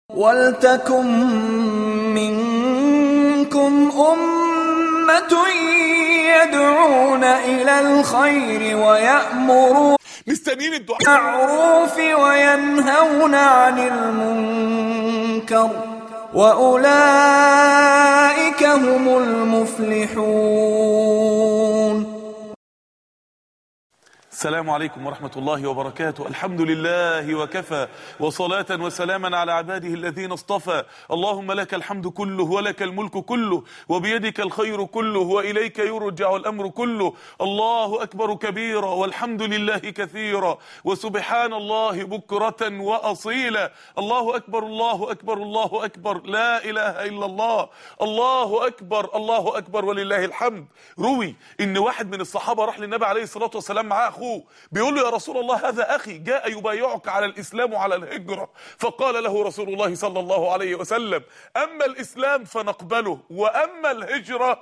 وَلْتَكُن مِّنكُمْ أُمَّةٌ يَدْعُونَ إِلَى الْخَيْرِ وَيَأْمُرُونَ مستنيين الدعاء بِالْمَعْرُوفِ وَيَنْهَوْنَ عَنِ الْمُنكَرِ وَأُولَئِكَ هُمُ الْمُفْلِحُونَ. السلام عليكم ورحمة الله وبركاته. الحمد لله وكفى، وصلاة وسلاما على عباده الذين اصطفى. اللهم لك الحمد كله ولك الملك كله وبيدك الخير كله وإليك يرجع الأمر كله. الله أكبر كبيرا والحمد لله كثيرا وسبحان الله بكرة وأصيلا. الله أكبر الله أكبر الله أكبر، لا إله إلا الله. الله أكبر الله أكبر ولله الحمد. روي إن واحد من الصحابة راح للنبي عليه الصلاة والسلام معاه أخوه، بيقول له يا رسول الله هذا أخي جاء يبايعك على الإسلام وعلى الهجرة. فقال له رسول الله صلى الله عليه وسلم: أما الإسلام فنقبله، وأما الهجرة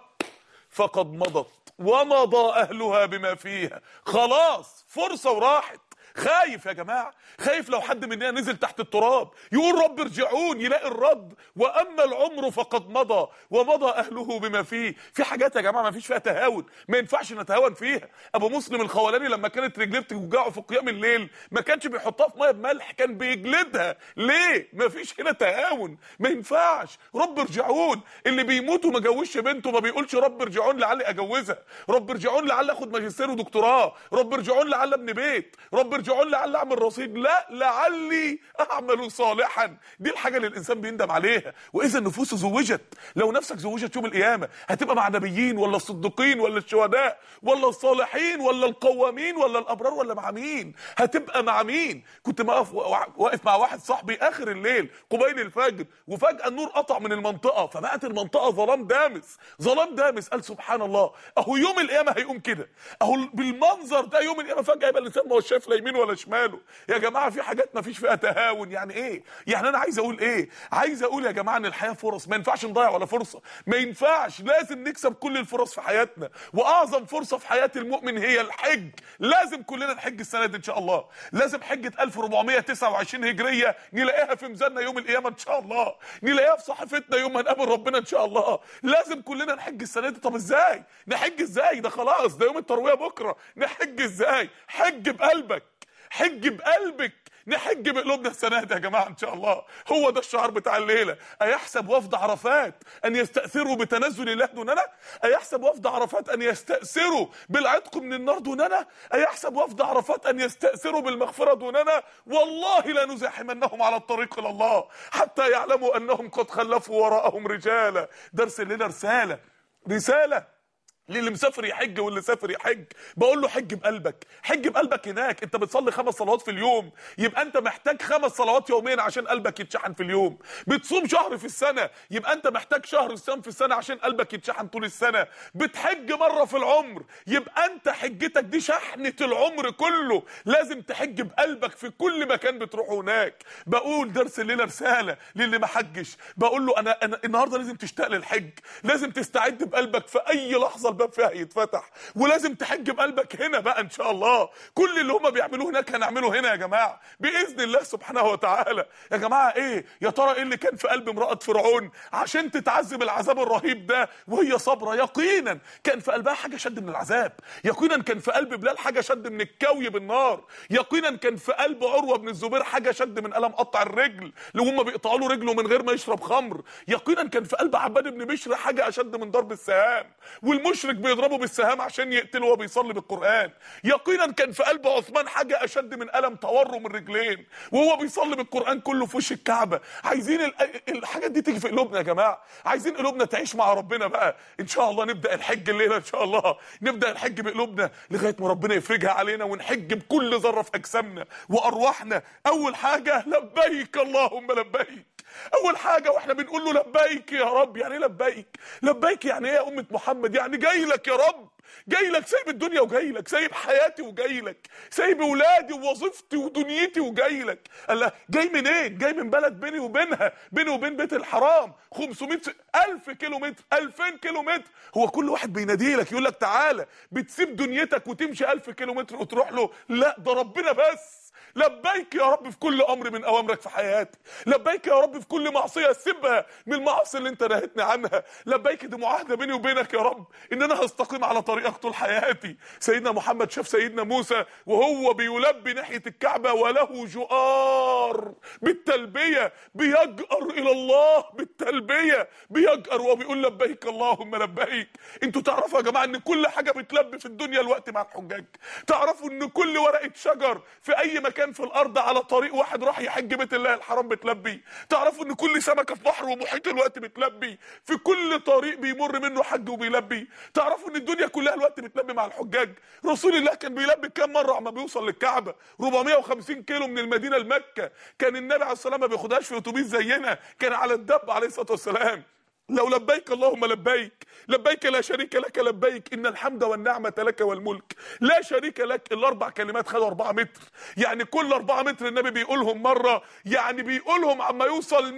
فقد مضت ومضى أهلها بما فيها. خلاص فرصة وراحت. خايف يا جماعة، خايف لو حد مننا نزل تحت التراب يقول رب ارجعون يلاقي الرد وأما العمر فقد مضى ومضى أهله بما فيه. في حاجات يا جماعة ما فيش فيها تهاون، ما ينفعش نتهاون فيها. أبو مسلم الخولاني لما كانت رجليه بتوجعه في قيام الليل ما كانش بيحطها في ميه بملح، كان بيجلدها. ليه؟ ما فيش هنا تهاون، ما ينفعش. رب ارجعون. اللي بيموت وما جوزش بنته ما بيقولش رب ارجعون لعلي اجوزها، رب ارجعون لعلي اخد ماجستير ودكتوراه، رب ارجعون لعلي ابني بيت، رب ارجعون لعلي اعمل رصيد. لا، لعلي اعمل صالحا. دي الحاجه اللي الانسان بيندم عليها. واذا النفوس زوجت، لو نفسك زوجت يوم القيامه هتبقى مع النبيين ولا الصديقين ولا الشهداء ولا الصالحين ولا القوامين ولا الابرار ولا مع مين؟ هتبقى مع مين؟ كنت واقف مع واحد صاحبي اخر الليل قبيل الفجر، وفجاه النور قطع من المنطقه فبقت المنطقه ظلام دامس، ظلام دامس. قال سبحان الله، اهو يوم القيامه هيقوم كده، اهو بالمنظر ده يوم القيامه فجاه يبقى الانسان ما هو شايف لا يمين ولا شماله. يا جماعه في حاجات ما فيش فيها تهاون. يعني ايه؟ يعني انا عايز اقول ايه؟ عايز اقول يا جماعه ان الحياه فرص، ما ينفعش نضيع ولا فرصه، ما ينفعش. لازم نكسب كل الفرص في حياتنا، واعظم فرصه في حياه المؤمن هي الحج. لازم كلنا نحج السنه دي ان شاء الله. لازم حجه 1429 هجريه نلاقيها في ميزاننا يوم القيامه ان شاء الله، نلاقيها في صحيفتنا يوم ما نقابل ربنا ان شاء الله. لازم كلنا نحج السنه دي. طب ازاي نحج؟ ازاي؟ ده خلاص ده يوم الترويه بكره. نحج ازاي؟ حج بقلبك، حج بقلبك. نحج بقلوبنا السنه دي يا جماعه ان شاء الله. هو ده الشعار بتاع الليله. ايحسب وفد عرفات ان يستاثروا بتنزل الله دوننا؟ ايحسب وفد عرفات ان يستاثروا بالعتق من النار دوننا؟ ايحسب وفد عرفات ان يستاثروا بالمغفره دوننا؟ والله لنزاحمنهم على الطريق الى الله حتى يعلموا انهم قد خلفوا وراءهم رجالا. درس الليله رساله، رساله للي مسافر يحج واللي سافر يحج. بقول له حج بقلبك، حج بقلبك. هناك انت بتصلي 5 صلوات في اليوم، يبقى انت محتاج 5 صلوات يوميا عشان قلبك يتشحن في اليوم. بتصوم شهر في السنه، يبقى انت محتاج شهر صيام في السنه عشان قلبك يتشحن طول السنه. بتحج مره في العمر، يبقى انت حجتك دي شحنه العمر كله. لازم تحج بقلبك في كل مكان بتروحه هناك. بقول درس الليله رساله للي ما حجش، بقول له انا النهارده لازم تشتاق للحج، لازم تستعد بقلبك في اي لحظه الباب فيها يتفتح، ولازم تحج بقلبك هنا بقى ان شاء الله. كل اللي هم بيعملوه هناك هنعمله هنا يا جماعه باذن الله سبحانه وتعالى. يا جماعه ايه يا ترى ايه اللي كان في قلب امراه فرعون عشان تتعذب العذاب الرهيب ده وهي صابره؟ يقينا كان في قلبها حاجه شد من العذاب، يقينا كان في قلب بلال حاجه شد من الكوي بالنار، يقينا كان في قلب عروه بن الزبير حاجه شد من الم قطع الرجل اللي هم بيقطعوا له رجله من غير ما يشرب خمر، يقينا كان في قلب عباد بن بشر حاجه اشد من ضرب السهام والمشرك بيضربه بالسهام عشان يقتله وهو بيصلي بالقران، يقينا كان في قلب عثمان حاجه اشد من الم تورم الرجلين وهو بيصلي بالقران كله في وش الكعبه. عايزين الحاجات دي تيجي في قلوبنا يا جماعه، عايزين قلوبنا تعيش مع ربنا بقى ان شاء الله. نبدا الحج الليله ان شاء الله، نبدا الحج بقلوبنا لغايه ما ربنا يفرجها علينا ونحج بكل ذره في اجسامنا وارواحنا. اول حاجه لبيك اللهم لبيك. اول حاجه واحنا بنقول له لبيك يا رب، يعني ايه لبيك؟ لبيك يعني ايه يا امه محمد؟ يعني جاي لك يا رب، جاي لك، سايب الدنيا وجاي لك، سايب حياتي وجاي لك، سايب اولادي ووظيفتي ودنيتي وجاي لك. الله، جاي منين؟ جاي من بلد بيني وبينها، بيني وبين بيت الحرام 500 1000 كيلو متر، 2000 كيلو متر. هو كل واحد بينادي لك يقول لك تعالى، بتسيب دنيتك وتمشي 1000 كيلو متر وتروح له؟ لا، ده ربنا بس، لبيك يا رب في كل امر من اوامرك في حياتي، لبيك يا رب في كل معصيه اسيبها من المعاصي اللي انت نهيتني عنها، لبيك دي معاهده بيني وبينك يا رب ان انا هستقيم على طريقك طول حياتي. سيدنا محمد شاف سيدنا موسى وهو بيلبي ناحيه الكعبه وله جؤار بالتلبيه، بيجأر الى الله بالتلبيه، بيجأر وبيقول لبيك اللهم لبيك. انتوا تعرفوا يا جماعه ان كل حاجه بتلبي في الدنيا الوقت مع الحجاج. تعرفوا ان كل ورقه شجر في اي مكان في الارض على طريق واحد راح يحج بيت الله الحرام بتلبي. تعرفوا ان كل سمكه في بحر ومحيط الوقت بتلبي، في كل طريق بيمر منه حج وبيلبي. تعرفوا ان الدنيا كلها الوقت بتلبي مع الحجاج. رسول الله كان بيلبي كام مره عما بيوصل للكعبه؟ 450 كيلو من المدينه لمكه. كان النبي عليه الصلاه والسلام ما بياخدهاش في اتوبيس زينا، كان على الدب عليه الصلاه والسلام. لو لبيك اللهم لبيك، لبيك لا شريك لك لبيك، ان الحمد والنعمه لك والملك لا شريك لك. الاربع كلمات خدوا 4 متر، يعني كل 4 متر النبي بيقولهم مره، يعني بيقولهم عما يوصل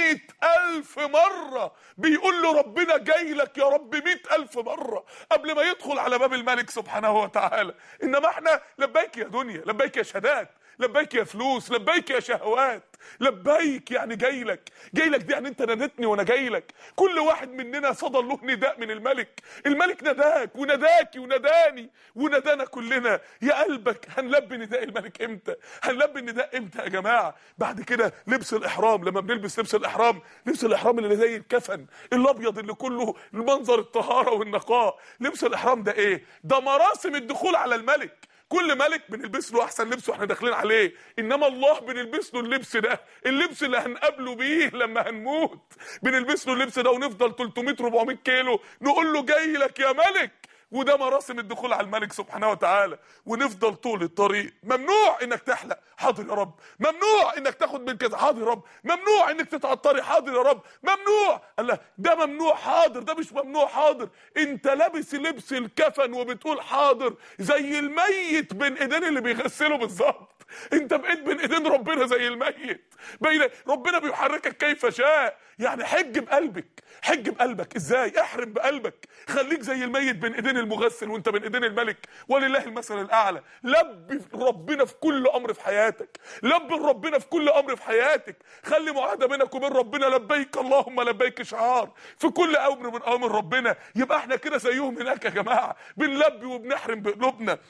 100,000 مره. بيقول له ربنا جاي لك يا رب 100,000 مره قبل ما يدخل على باب الملك سبحانه وتعالى. انما احنا لبيك يا دنيا، لبيك يا شهادات، لبيك يا فلوس، لبيك يا شهوات. لبيك يعني جاي لك، جاي لك دي يعني انت نادتني وانا جاي لك. كل واحد مننا صدر له نداء من الملك، الملك نداك ونداكي ونداني وندانا كلنا. يا قلبك هنلبي نداء الملك امتى؟ هنلبي النداء امتى يا جماعه؟ بعد كده لبس الاحرام، لما بنلبس لبس الاحرام، لبس الاحرام اللي زي الكفن الابيض اللي كله المنظر الطهاره والنقاء. لبس الاحرام ده ايه؟ ده مراسم الدخول على الملك. كل ملك بنلبس له احسن لبس واحنا داخلين عليه، انما الله بنلبس له اللبس ده، اللبس اللي هنقابله بيه لما هنموت. بنلبس له اللبس ده ونفضل 300 400 كيلو نقول له جاي لك يا ملك. وده مراسم الدخول على الملك سبحانه وتعالى. ونفضل طول الطريق ممنوع انك تحلق، حاضر يا رب. ممنوع انك تاخد من كذا، حاضر يا رب. ممنوع انك تتعطري، حاضر يا رب. ممنوع. الله ده ممنوع، حاضر. ده مش ممنوع، حاضر. انت لابس لبس الكفن وبتقول حاضر، زي الميت بين ايدين اللي بيغسله بالظبط. انت بقيت بين ايدين ربنا زي الميت، بين ربنا بيحركك كيف شاء. يعني حج بقلبك، حج بقلبك. ازاي؟ احرم بقلبك، خليك زي الميت بين ايدين المغسل وانت بين ايدين الملك. ولله المثل الاعلى. لبي ربنا في كل امر في حياتك، لبي ربنا في كل امر في حياتك. خلي معاهده بينك وبين ربنا، لبيك اللهم لبيك، شعار في كل امر من اوامر ربنا. يبقى احنا كده زيهم هناك يا جماعه، بنلبي وبنحرم بقلوبنا.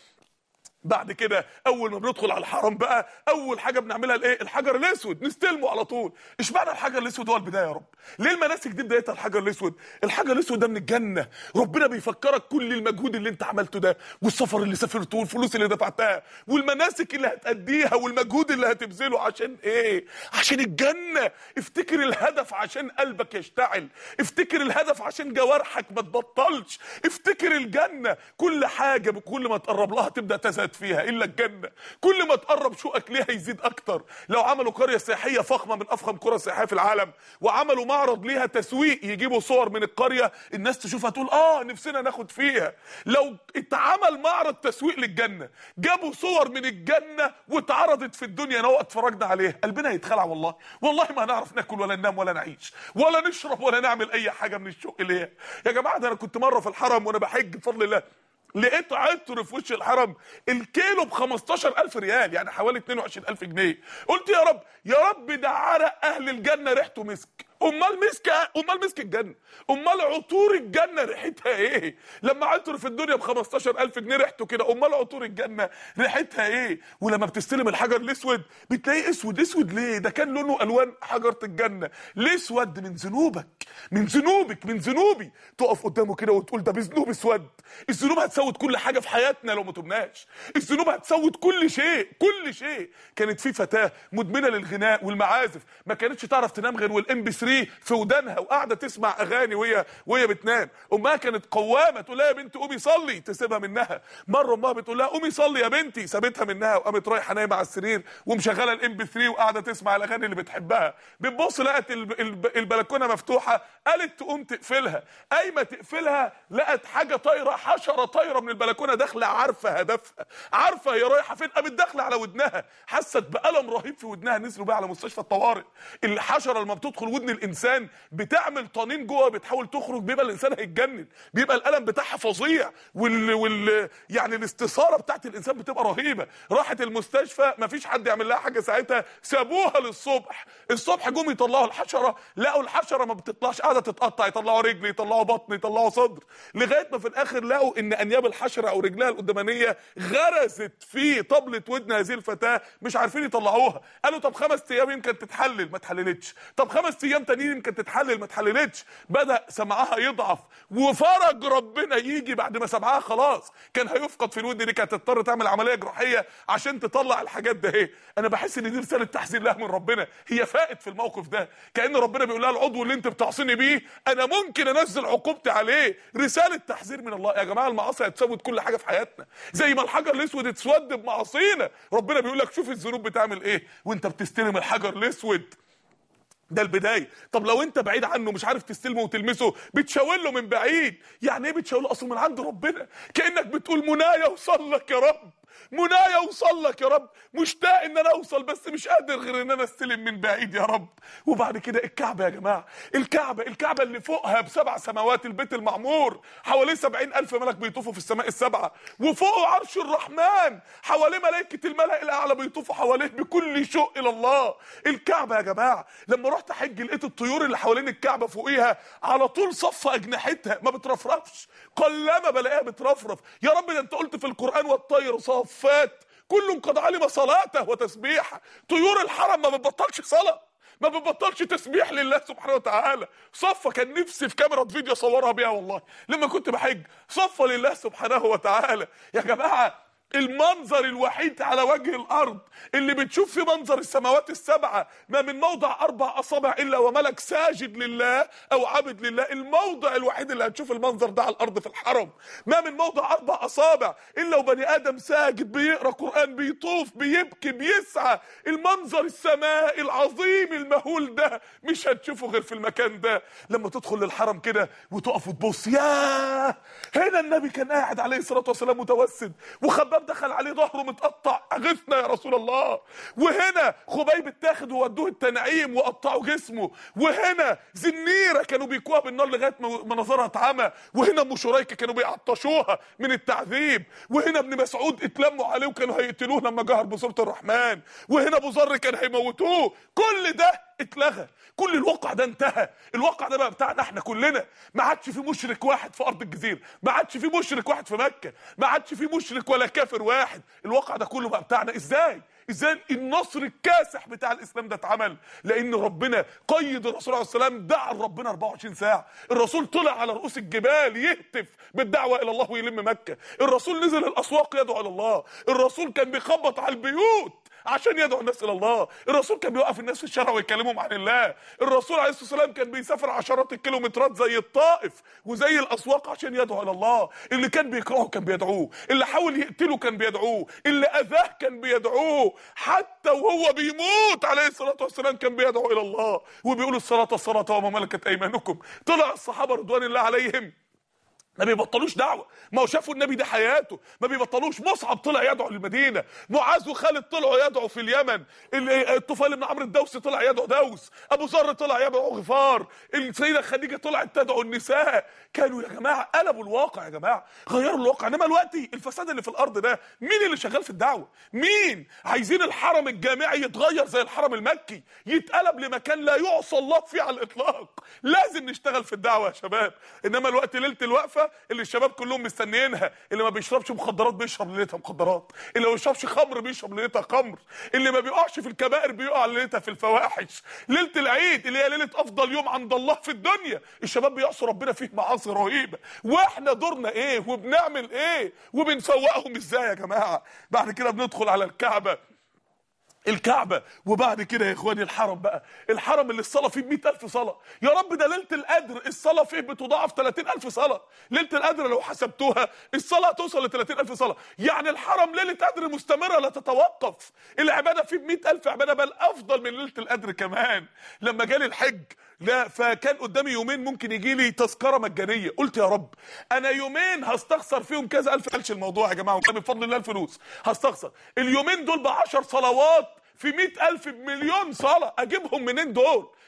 بعد كده اول ما بندخل على الحرم بقى، اول حاجه بنعملها الايه؟ الحجر الاسود، نستلمه على طول. اشمعنى الحجر الاسود هو البدايه يا رب؟ ليه المناسك دي بدايتها الحجر الاسود؟ الحجر الاسود ده من الجنه. ربنا بيفكرك كل المجهود اللي انت عملته ده، والسفر اللي سافرته، والفلوس اللي دفعتها، والمناسك اللي هتأديها، والمجهود اللي هتبذله. عشان ايه؟ عشان الجنه. افتكر الهدف عشان قلبك يشتعل، افتكر الهدف عشان جوارحك ما تبطلش، افتكر الجنه. كل حاجه كل ما تقرب لها تبدا تزهد فيها الا الجنه. كل ما تقرب شوقك ليها يزيد اكتر. لو عملوا قريه سياحيه فخمه من افخم قرى السياحيه في العالم، وعملوا معرض ليها تسويق، يجيبوا صور من القريه الناس تشوفها تقول نفسنا ناخد فيها. لو اتعمل معرض تسويق للجنه، جابوا صور من الجنه واتعرضت في الدنيا انا اتفرجنا عليها، قلبنا يتخلع. والله والله ما هنعرف ناكل ولا ننام ولا نعيش ولا نشرب ولا نعمل اي حاجه من الشوق ليها يا جماعه. ده انا كنت مره في الحرم وانا بحج بفضل الله، لقيت عطر في وش الحرم الكيلو ب 15,000 ريال، يعني حوالي 22,000 جنيه. قلت يا رب يا رب، ده عرق اهل الجنه ريحته مسك. امال مسك الجنه، امال عطور الجنه ريحتها ايه؟ لما عطر في الدنيا ب 15,000 جنيه ريحته كده، امال عطور الجنه ريحتها ايه؟ ولما بتستلم الحجر الاسود بتلاقيه اسود. اسود ليه؟ ده كان لونه الوان حجره الجنه. ليه اسود؟ من ذنوبك، من ذنوبك، من ذنوبي. تقف قدامه كده وتقول ده بذنوب اسود. الذنوب هتسود كل حاجه في حياتنا لو ما تبناش. الذنوب هتسود كل شيء، كل شيء. كانت في فتاه مدمنه للغناء والمعازف، ما كانتش تعرف تنام غير والام بي 3 في ودانها، وقاعده تسمع اغاني وهي بتنام. امها كانت قوامه تقول لها يا بنتي قومي صلي، تسيبها منها. مره امها بتقول لها قومي صلي يا بنتي، سابتها منها وقامت رايحه نايمه على السرير ومشغله الام بي 3 وقاعده تسمع الاغاني اللي بتحبها. بتبص لقت البلكونه مفتوحه، قالت تقوم تقفلها. قايمه تقفلها لقت حاجه طايره، حشره طايره من البلكونه داخله، عارفه هدفها، عارفه هي رايحه فين. قامت داخله على ودنها، حست بألم رهيب في ودنها، نزلوا بقى على مستشفى الطوارئ. الحشره لما بتدخل ودن الانسان بتعمل طنين جوه بتحاول تخرج، بيبقى الانسان هيتجنن، بيبقى الالم بتاعها فظيع، يعني الاستثاره بتاعت الانسان بتبقى رهيبه. راحت المستشفى مفيش حد يعمل لها حاجه ساعتها، سابوها للصبح. الصبح جم يطلعوا الحشره، لقوا الحشره ما بتطلعش، قاعده تتقطع، يطلعوا رجل، يطلعوا بطن، يطلعوا صدر، لغايه ما في الاخر لقوا ان انياب الحشره او رجلها القدامانيه غرزت في طبله ودن هذه الفتاه، مش عارفين يطلعوها. قالوا طب 5 ايام يمكن تتحلل، ما اتحللتش. طب 5 ايام تانيين يمكن تتحلل، ما اتحللتش. بدا سمعها يضعف، وفرج ربنا يجي بعد ما سمعها خلاص كان هيفقد في الودن دي، كانت تضطر تعمل عمليه جراحيه عشان تطلع الحاجات ده. ايه، انا بحس ان دي رساله تحذير لها من ربنا. هي فاقت في الموقف ده، كأن ربنا بيقول لها العضو اللي انت بتعصيني بيه انا ممكن انزل عقوبتي عليه. رساله تحذير من الله. يا جماعه المعاصي هتسود كل حاجه في حياتنا، زي ما الحجر الاسود اتسود بمعاصينا. ربنا بيقول لك شوف الذنوب بتعمل ايه وانت بتستلم الحجر الاسود ده البدايه. طب لو انت بعيد عنه مش عارف تستلمه وتلمسه، بتشاور له من بعيد. يعني ايه بتشاور له؟ اصلا من عند ربنا، كانك بتقول منايا اوصل لك يا رب، منايا اوصل لك يا رب، مشتاق ان انا اوصل بس مش قادر غير ان انا استلم من بعيد يا رب. وبعد كده الكعبه يا جماعه، الكعبه اللي فوقها ب7 سماوات، البيت المعمور حواليه 70,000 ملك بيطوفوا في السماء ال7، وفوقه عرش الرحمن، حواليه ملائكه الملأ الاعلى بيطوفوا حواليه بكل شوق الى الله. الكعبه يا جماعه لما رحت حج لقيت الطيور اللي حوالين الكعبه فوقيها على طول صف اجنحتها ما بترفرفش، قلما بلاقيها بترفرف. يا رب ده انت قلت في القران والطير صافات كل قد علم صلاته وتسبيحه. طيور الحرم ما بتبطلش صلاه، ما بتبطلش تسبيح لله سبحانه وتعالى. صفه كان نفسي في كاميرا فيديو اصورها بيها والله لما كنت بحج، صفه لله سبحانه وتعالى. يا جماعه المنظر الوحيد على وجه الارض اللي بتشوف فيه منظر السماوات ال7 ما من موضع 4 اصابع الا وملك ساجد لله او عبد لله. الموضع الوحيد اللي هتشوف المنظر ده على الارض في الحرم، ما من موضع 4 اصابع الا وبني ادم ساجد بيقرا قران بيطوف بيبكي بيسعى. المنظر السماء العظيم المهول ده مش هتشوفه غير في المكان ده. لما تدخل للحرم كده وتقف وتبص، ياه هنا النبي كان قاعد عليه الصلاه والسلام متوسد، وخباب دخل عليه ظهره متقطع اغثنا يا رسول الله، وهنا خبيب اتاخد وودوه التنعيم وقطعوا جسمه، وهنا زنيره كانوا بيكوها بالنار لغايه ما نظرها اتعمى، وهنا ام شريكه كانوا بيعطشوها من التعذيب، وهنا ابن مسعود اتلموا عليه وكانوا هيقتلوه لما جهر بسوره الرحمن، وهنا ابو ذر كان هيموتوه. كل ده اتلغى، كل الواقع ده انتهى. الواقع ده بقى بتاعنا احنا كلنا. ما عادش في مشرك واحد في ارض الجزيره، ما عادش في مشرك واحد في مكه، ما عادش في مشرك ولا كافر واحد. الواقع ده كله بقى بتاعنا. ازاي النصر الكاسح بتاع الاسلام ده اتعمل؟ لان ربنا قيد الرسول عليه السلام، دعا ربنا 24 ساعه. الرسول طلع على رؤوس الجبال يهتف بالدعوه الى الله ويلم مكه. الرسول نزل الاسواق يدعو الى الله. الرسول كان بيخبط على البيوت عشان يدعو الناس الى الله. الرسول كان بيوقف الناس في الشارع ويكلمهم عن الله. الرسول عليه الصلاه والسلام كان بيسافر عشرات الكيلومترات زي الطائف وزي الاسواق عشان يدعو الى الله. اللي كان بيكرهه كان بيدعوه، اللي حاول يقتله كان بيدعوه، اللي اذاه كان بيدعوه، حتى وهو بيموت عليه الصلاه والسلام كان بيدعو الى الله وبيقول الصلاه وما ملكت ايمانكم. طلع الصحابه رضوان الله عليهم ما بيبطلوش دعوه، ما هو شافوا النبي ده حياته، ما بيبطلوش. مصعب طلع يدعو للمدينه، معاذ وخالد طلعوا يدعوا في اليمن، الطفيل بن عمرو الدوسي طلع يدعو دوس، ابو ذر طلع يدعو غفار، السيده خديجه طلعت تدعو النساء. كانوا يا جماعه قلبوا الواقع، يا جماعه غيروا الواقع. انما دلوقتي الفساد اللي في الارض ده مين اللي شغال في الدعوه؟ مين؟ عايزين الحرم الجامعي يتغير زي الحرم المكي، يتقلب لمكان لا يعصى الله فيه على الاطلاق. لازم نشتغل في الدعوه يا شباب. انما الوقت ليله الوقفه اللي الشباب كلهم مستنيينها، اللي ما بيشربش مخدرات بيشرب ليلتها مخدرات، اللي ما بيشربش خمر بيشرب ليلتها خمر، اللي ما بيقعش في الكبائر بيقع ليلتها في الفواحش. ليله العيد اللي هي ليله افضل يوم عند الله في الدنيا، الشباب بيعصوا ربنا فيه معاصي رهيبه. واحنا دورنا ايه وبنعمل ايه وبنسوقهم ازاي يا جماعه؟ بعد كده بندخل على الكعبة، وبعد كده يا اخواني الحرم بقى، الحرم اللي الصلاة فيه ب100,000 صلاة. يا رب ده ليلة القدر الصلاة فيه بتضاعف 30,000 صلاة. ليلة القدر لو حسبتوها الصلاة توصل ل30,000 صلاة. يعني الحرم ليلة قدر مستمرة لا تتوقف. العبادة فيه ب100,000 عبادة، بل أفضل من ليلة القدر كمان. لما جالي الحج لا فكان قدامي يومين ممكن يجي لي تذكرة مجانية، قلت يا رب أنا يومين هستخسر فيهم كذا ألف. قالش الموضوع يا جماعة وكان بفضل الله الفلوس هستخسر اليومين دول ب10 صلوات في 100,000 بمليون صلاة. أجيبهم منين دول؟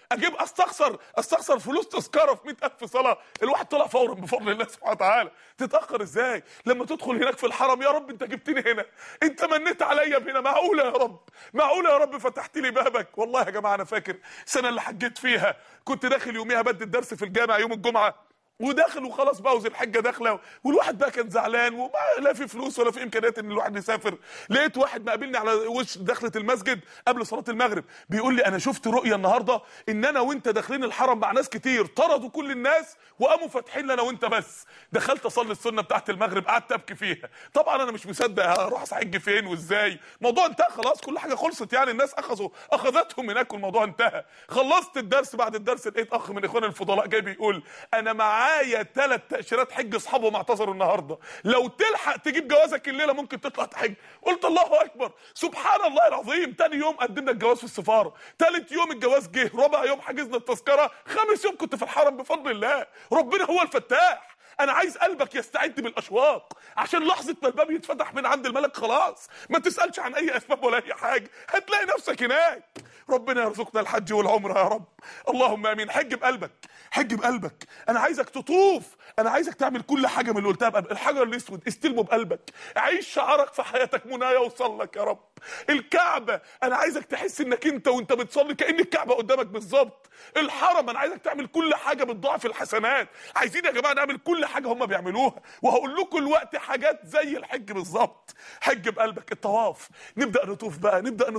اجيب استخسر فلوس تذكره في 100,000 صلاه. الواحد طلع فورا بفضل الله سبحانه وتعالى. تتاخر ازاي لما تدخل هناك في الحرم؟ يا رب انت جبتني هنا، انت منيت عليا بهنا، معقوله يا رب، معقوله يا رب فتحت لي بابك. والله يا جماعه انا فاكر السنه اللي حجيت فيها كنت داخل يوميها بدي الدرس في الجامع يوم الجمعه، وداخل وخلاص بقى، وذي الحجه داخله، والواحد بقى كان زعلان وما لا في فلوس ولا في امكانيات ان الواحد يسافر. لقيت واحد مقابلني على وش دخله المسجد قبل صلاه المغرب بيقول لي انا شفت رؤيه النهارده ان انا وانت داخلين الحرم مع ناس كتير، طردوا كل الناس وقاموا فاتحين لنا وانت بس. دخلت اصلي السنه بتاعت المغرب، قعدت ابكي فيها. طبعا انا مش مصدق، هروح احج فين وازاي؟ الموضوع انتهى خلاص، كل حاجه خلصت يعني، الناس اخذتهم هناك والموضوع انتهى. خلصت الدرس، بعد الدرس لقيت اخ من اخوان الفضلاء جاي بيقول انا معايا 3 تاشيرات حج اصحابهم اعتذروا النهارده، لو تلحق تجيب جوازك الليله ممكن تطلع تحج. قلت الله اكبر، سبحان الله العظيم. تاني يوم قدمنا الجواز في السفاره، تالت يوم الجواز جه، رابع يوم حجزنا التذكره، خامس يوم كنت في الحرم بفضل الله. ربنا هو الفتاح. انا عايز قلبك يستعد بالاشواق عشان لحظه ما الباب يتفتح من عند الملك خلاص ما تسالش عن اي اسباب ولا اي حاجه، هتلاقي نفسك هناك. ربنا يرزقنا الحج والعمره يا رب، اللهم امين. حج بقلبك، حج بقلبك. انا عايزك تطوف، انا عايزك تعمل كل حاجه من اللي قلتها بقلبك. الحجر الاسود استلمه بقلبك، عيش شعارك في حياتك منايا وصل لك يا رب. الكعبه انا عايزك تحس انك انت وانت بتصلي كأن الكعبه قدامك بالظبط. الحرم انا عايزك تعمل كل حاجه بتضاعف الحسنات. عايزين يا جماعه نعمل كل حاجه هم بيعملوها، وهقول لكم الوقت حاجات زي الحج بالظبط. حج بقلبك. الطواف، نبدا نطوف بقى، نبدا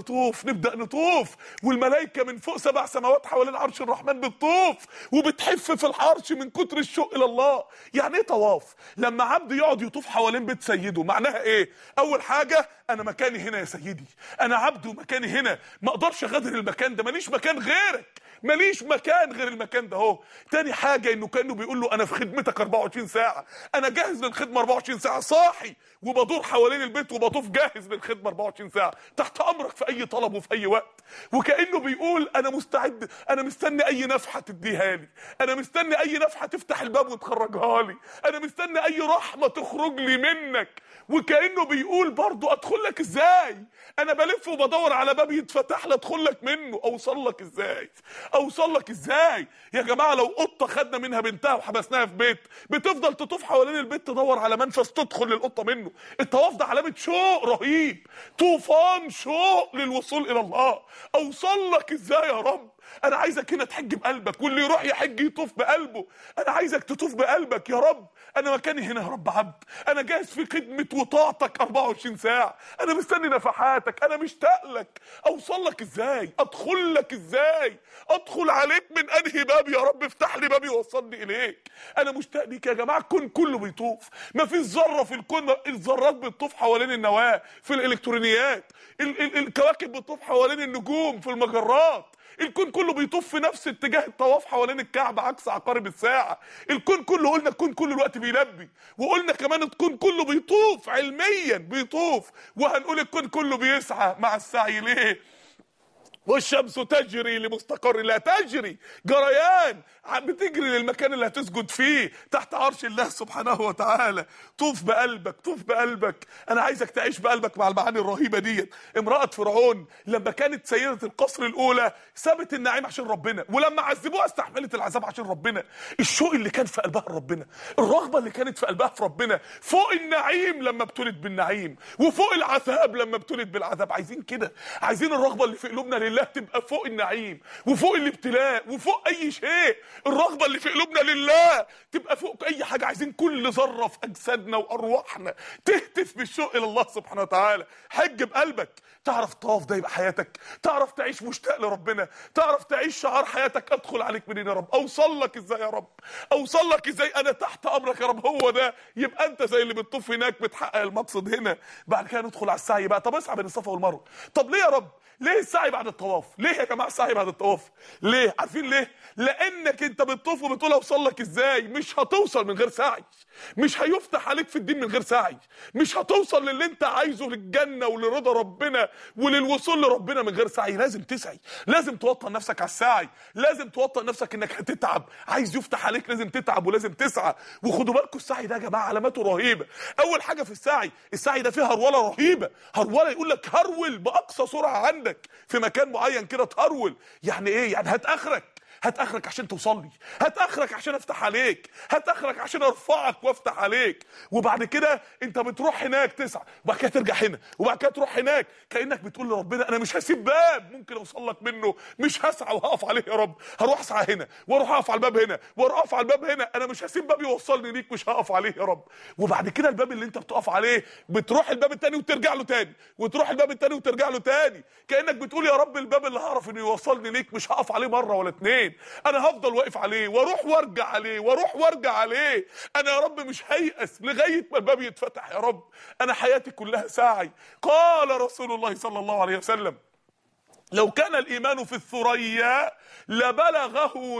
نطوف، والملائكه من فوق 7 سماوات حوالين عرش الرحمن بتطوف وبتحف في العرش من كتر الشوق الى الله. يعني ايه طواف؟ لما عبد يقعد يطوف حوالين بيت سيده، معناها ايه؟ اول حاجه انا مكاني هنا يا سيدي، انا عبد ومكاني هنا، ما اقدرش اغادر المكان ده، ماليش مكان غيرك، ماليش مكان غير المكان ده اهو. تاني حاجه انه كانه بيقول له انا في خدمتك 24 ساعه، انا جاهز للخدمه 24 ساعه، صاحي وبدور حوالين البيت وبطوف جاهز للخدمه 24 ساعه، تحت امرك في اي طلب وفي اي وقت. وكانه بيقول انا مستعد، انا مستني اي نفحه تديها لي، انا مستني اي نفحه تفتح الباب وتخرجها لي، انا مستني اي رحمه تخرج لي منك. وكانه بيقول برضه ادخل لك ازاي؟ انا بلف وبدور على باب يتفتح لي ادخل لك منه، اوصل لك ازاي؟ اوصل لك ازاي؟ يا جماعه لو قطه خدنا منها بنتها وحبسناها في بيت بتفضل تطوف حوالين البيت تدور على منفذ تدخل للقطه منه. الطواف ده علامه شوق رهيب، طوفان شوق للوصول الى الله. اوصل لك ازاي يا رب؟ انا عايزك هنا تحج بقلبك، واللي يروح يحج يطوف بقلبه. انا عايزك تطوف بقلبك يا رب. انا مكاني هنا يا رب عبد، انا جاهز في خدمه وطاعتك 24 ساعه، انا مستني نفحاتك، انا مشتاق لك. اوصل لك ازاي؟ ادخل لك ازاي؟ ادخل عليك من انهي باب يا رب؟ افتح لي باب يوصلني اليك. انا مشتاق ليك يا جماعه. الكون كله بيطوف، ما فيش ذره في الكون، الذرات بتطوف حوالين النواه في الالكترونيات، الكواكب بتطوف حوالين النجوم في المجرات. الكون كله بيطوف في نفس اتجاه الطواف حوالين الكعبة عكس عقارب الساعة. الكون كله، قلنا الكون كله الوقت بيلبي، وقلنا كمان الكون كله بيطوف علميا بيطوف، وهنقول الكون كله بيسعى مع السعي. ليه؟ والشمس تجري لمستقر، لا تجري جريان، بتجري للمكان اللي هتسجد فيه تحت عرش الله سبحانه وتعالى. طوف بقلبك، طوف بقلبك. انا عايزك تعيش بقلبك مع المعاني الرهيبه ديت. امراه فرعون لما كانت سيده القصر الاولى سابت النعيم عشان ربنا، ولما عذبوها استحملت العذاب عشان ربنا. الشوق اللي كان في قلبها لربنا، الرغبه اللي كانت في قلبها في ربنا، فوق النعيم لما ابتلت بالنعيم، وفوق العذاب لما ابتلت بالعذاب. عايزين كده، عايزين الرغبه اللي في قلوبنا لله تبقى فوق النعيم وفوق الابتلاء وفوق اي شيء. الرغبه اللي في قلوبنا لله تبقى فوق اي حاجه. عايزين كل ذره في اجسادنا وارواحنا تهتف بالشوق الى الله سبحانه وتعالى. حج بقلبك. تعرف الطواف ده يبقى حياتك، تعرف تعيش مشتاق لربنا، تعرف تعيش شعار حياتك ادخل عليك منين يا رب؟ اوصل لك ازاي يا رب؟ اوصل لك ازاي؟ انا تحت امرك يا رب. هو ده يبقى انت زي اللي بتطوف هناك بتحقق المقصد هنا. بعد كده ندخل على السعي بقى. طب اسعى بين الصفا والمروه. طب ليه يا رب؟ ليه السعي بعد الطواف؟ ليه يا جماعه السعي بعد الطواف؟ ليه؟ عارفين ليه؟ لانك انت بتطوف وبتقول اوصل لك ازاي؟ مش هتوصل من غير سعي، مش هيفتح عليك في الدين من غير سعي، مش هتوصل للي انت عايزه، للجنه ولرضا ربنا وللوصول لربنا من غير سعي. لازم تسعي، لازم توطن نفسك على السعي، لازم توطن نفسك انك هتتعب. عايز يفتح عليك لازم تتعب ولازم تسعى. وخدوا بالكم السعي ده يا جماعه علاماته رهيبه. اول حاجه في السعي ده فيه هروله رهيبه. هروله يقول لك هرول باقصى سرعه عندك في مكان معين كده، تهرول. يعني ايه؟ يعني هات اخرك، هات اخرك عشان توصل لي، هات اخرك عشان افتح عليك، هات اخرك عشان ارفعك وافتح عليك. وبعد كده انت بتروح هناك تسعى، وبعد كده ترجع هنا، وبعد كده تروح هناك، كانك بتقول لربنا انا مش هسيب باب ممكن اوصل لك منه، مش هسعى وهقف عليه يا رب، هروح اسعى هنا واروح اقف على الباب هنا واروح اقف على الباب هنا، انا مش هسيب باب يوصلني ليك، مش هقف عليه يا رب. وبعد كده الباب اللي انت بتقف عليه بتروح الباب الثاني وترجع له تاني، وتروح الباب الثاني وترجع له تاني، كانك بتقول يا رب الباب اللي هعرف انه يوصلني ليك مش هقف عليه مره ولا اتنين، انا هفضل واقف عليه واروح وارجع عليه واروح وارجع عليه، انا يا رب مش هيأس لغايه ما الباب يتفتح يا رب، انا حياتي كلها سعي. قال رسول الله صلى الله عليه وسلم لو كان الإيمان في الثريا لبلغه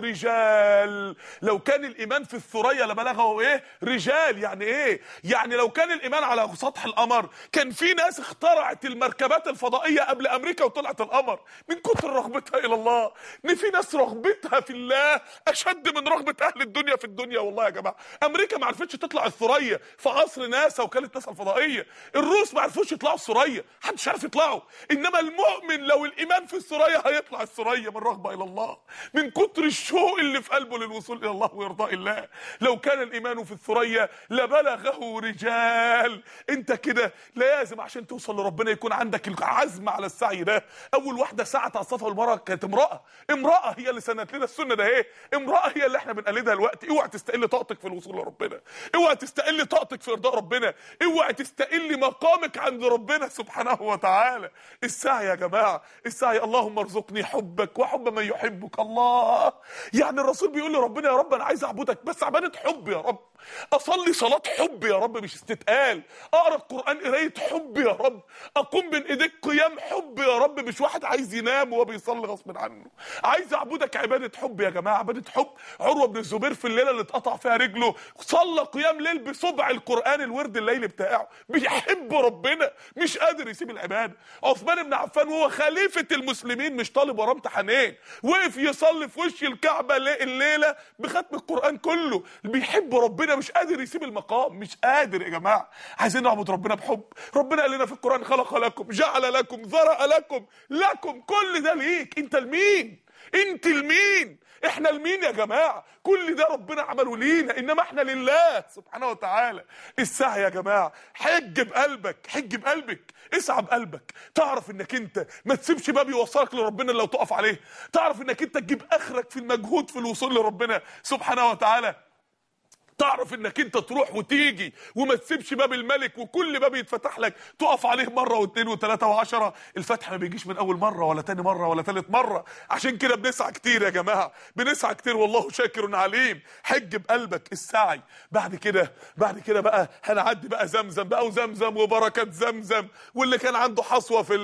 رجال. لو كان الإيمان في الثريا لبلغه إيه؟ رجال. يعني إيه؟ يعني لو كان الإيمان على سطح القمر كان في ناس اخترعت المركبات الفضائية قبل أمريكا وطلعت القمر من كتر رغبتها إلى الله. إن في ناس رغبتها في الله أشد من رغبة أهل الدنيا في الدنيا. والله يا جماعة أمريكا ما عرفتش تطلع الثريا في عصر ناسا وكالة ناسا الفضائية، الروس ما عرفوش يطلعوا الثريا، محدش عارف يطلعوا، إنما المؤمن لو الإيمان في الثريا هيطلع الثريا من رغبة إلى الله، من كتر الشوق اللي في قلبه للوصول إلى الله وإرضاء الله. لو كان الإيمان في الثريا لبلغه رجال. أنت كده لازم عشان توصل لربنا يكون عندك العزم على السعي ده. أول واحدة سعت على الصفا والمروة كانت امرأة هي اللي سنت لنا السنة ده. إيه؟ امرأة هي اللي احنا بنقلدها دلوقتي. اوعى تستقل طاقتك في الوصول لربنا، اوعى تستقل طاقتك في إرضاء ربنا، اوعى تستقل مقامك عند ربنا سبحانه وتعالى. السعي يا جماعة، السعي اللهم ارزقني حبك وحب من يحبك. الله، يعني الرسول بيقول لربنا يا رب انا عايز اعبدك بس عبادة حب يا رب، اصلي صلاة حب يا رب مش استتقال، اقرا القرآن قراية حب يا رب، اقوم بين ايديك قيام حب يا رب مش واحد عايز ينام وهو بيصلي غصب عنه. عايز اعبدك عبادة حب يا جماعة، عبادة حب. عروة بن الزبير في الليلة اللي اتقطع فيها رجله صلى قيام ليل بصبع القرآن الورد الليلي بتاعه، بيحب ربنا مش قادر يسيب العبادة. عثمان بن عفان وهو خليفة المسلمين مش طالب وراه امتحانين، وقف يصلي في وش الكعبة الليلة بختم القرآن كله، بيحب ربنا مش قادر يسيب المقام، مش قادر يا جماعة. عايزين نعبد ربنا بحب. ربنا قال لنا في القرآن خلق لكم، جعل لكم، ذرأ لكم كل ده ليك. انت لمين؟ انت لمين؟ احنا لمين يا جماعة؟ كل ده ربنا عمله لينا، انما احنا لله سبحانه وتعالى. السعي يا جماعة، حج بقلبك، حج بقلبك، اسعى بقلبك، تعرف انك انت ما تسيبش باب يوصلك لربنا لو تقف عليه، تعرف انك انت تجيب اخرك في المجهود في الوصول لربنا سبحانه وتعالى، تعرف انك انت تروح وتيجي وما تسيبش باب الملك وكل باب يتفتح لك تقف عليه مرة واثنين وثلاثة وعشرة. الفتح ما بيجيش من اول مرة ولا تاني مرة ولا ثالث مرة، عشان كده بنسعى كتير يا جماعة، بنسعى كتير والله شاكر عليم. حج بقلبك، السعي. بعد كده بقى هنعدي بقى زمزم بقى، وزمزم وبركات زمزم. واللي كان عنده حصوة في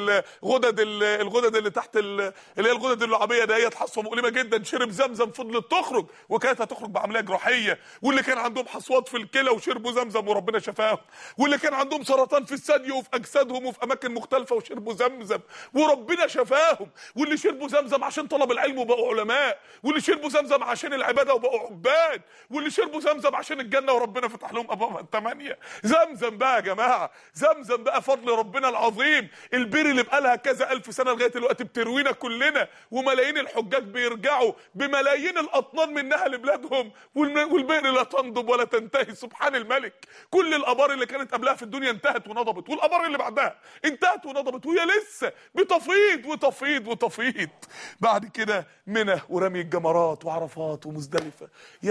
الغدد اللي تحت اللي هي الغدد اللعابية ديت، حصوة مؤلمة جدا، شرب زمزم فضلت تخرج وكانت هتخرج بعملية جراحية. واللي كان عندهم حصوات في الكلى وشربوا زمزم وربنا شفاهم. واللي كان عندهم سرطان في الثدي وفي اجسادهم وفي اماكن مختلفه وشربوا زمزم وربنا شفاهم. واللي شربوا زمزم عشان طلب العلم وبقوا علماء، واللي شربوا زمزم عشان العباده وبقوا عباد، واللي شربوا زمزم عشان الجنه وربنا فتح لهم ابوابها الثمانيه. زمزم بقى يا جماعه، زمزم بقى فضل ربنا العظيم. البير اللي بقالها كذا الف سنه لغايه دلوقتي بتروينا كلنا، وملايين الحجاج بيرجعوا بملايين الاطنان منها لبلادهم، والبئر لا تنضب ولا تنتهي سبحان الملك. كل الابار اللي كانت قبلها في الدنيا انتهت ونضبت، والابار اللي بعدها انتهت ونضبت، وهي لسه بتفيض وتفيض وتفيض. بعد كده منى ورمي الجمرات وعرفات ومزدلفه.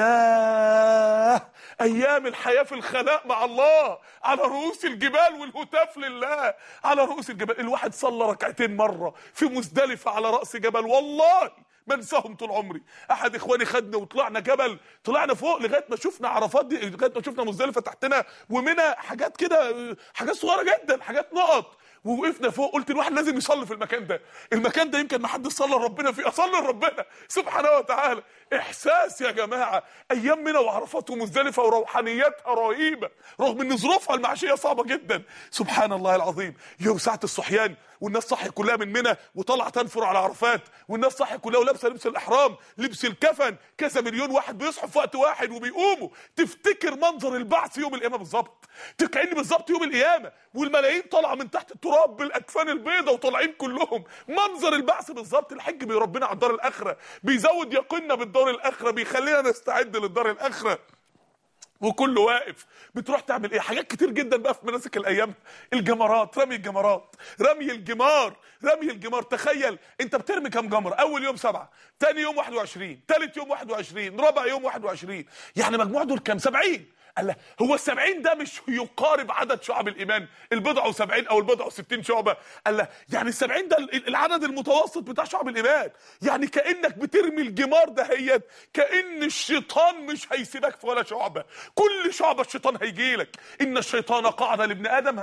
يا ايام الحياه في الخلاء مع الله على رؤوس الجبال والهتاف لله على رؤوس الجبال. الواحد صلى ركعتين مره في مزدلفه على راس جبل، والله ما انساهم طول عمري. احد اخواني خدنا وطلعنا جبل، طلعنا فوق لغايه ما شفنا عرفات دي، لغايه ما شفنا مزدلفه تحتنا، ومنها حاجات كده، حاجات صغيره جدا، حاجات نقط. ووقفنا فوق، قلت الواحد لازم يصلي في المكان ده، المكان ده يمكن ما حد صلى لربنا فيه، اصلي لربنا سبحانه وتعالى. احساس يا جماعه. ايام منى وعرفات ومزدلفه وروحانيتها رهيبه، رغم ان ظروفها المعيشيه صعبه جدا. سبحان الله العظيم. يوم ساعه الصحيان والناس صاحيه كلها من منى وطالعه تنفر على عرفات، والناس صاحيه كلها ولابسه لبس الاحرام، لبس الكفن، كذا مليون واحد بيصحوا في وقت واحد وبيقوموا. تفتكر منظر البعث يوم القيامه بالظبط، كأن بالظبط يوم القيامه والملايين طالعه من تحت التراب بالاكفان البيضاء وطالعين كلهم، منظر البعث بالظبط. الحج بيربينا على الدار الاخره، بيزود يقيننا بالدار الاخره، بيخلينا نستعد للدار الاخره. وكله واقف. بتروح تعمل ايه؟ حاجات كتير جدا بقى في مناسك الايام. الجمرات، رمي الجمرات، رمي الجمار، رمي الجمار. تخيل انت بترمي كام جمره؟ اول يوم 7، تاني يوم 21، تالت يوم 21، رابع يوم 21، يعني مجموع دول كام؟ 70. قال له هو ال70 ده مش يقارب عدد شعب الايمان البضع و70 او البضع و60 شعبه؟ قال له يعني ال70 ده العدد المتوسط بتاع شعب الايمان. يعني كانك بترمي الجمار ده، هي كان الشيطان مش هيسيبك في ولا شعبه، كل شعبه الشيطان هيجيلك. ان الشيطان قعد لابن ادم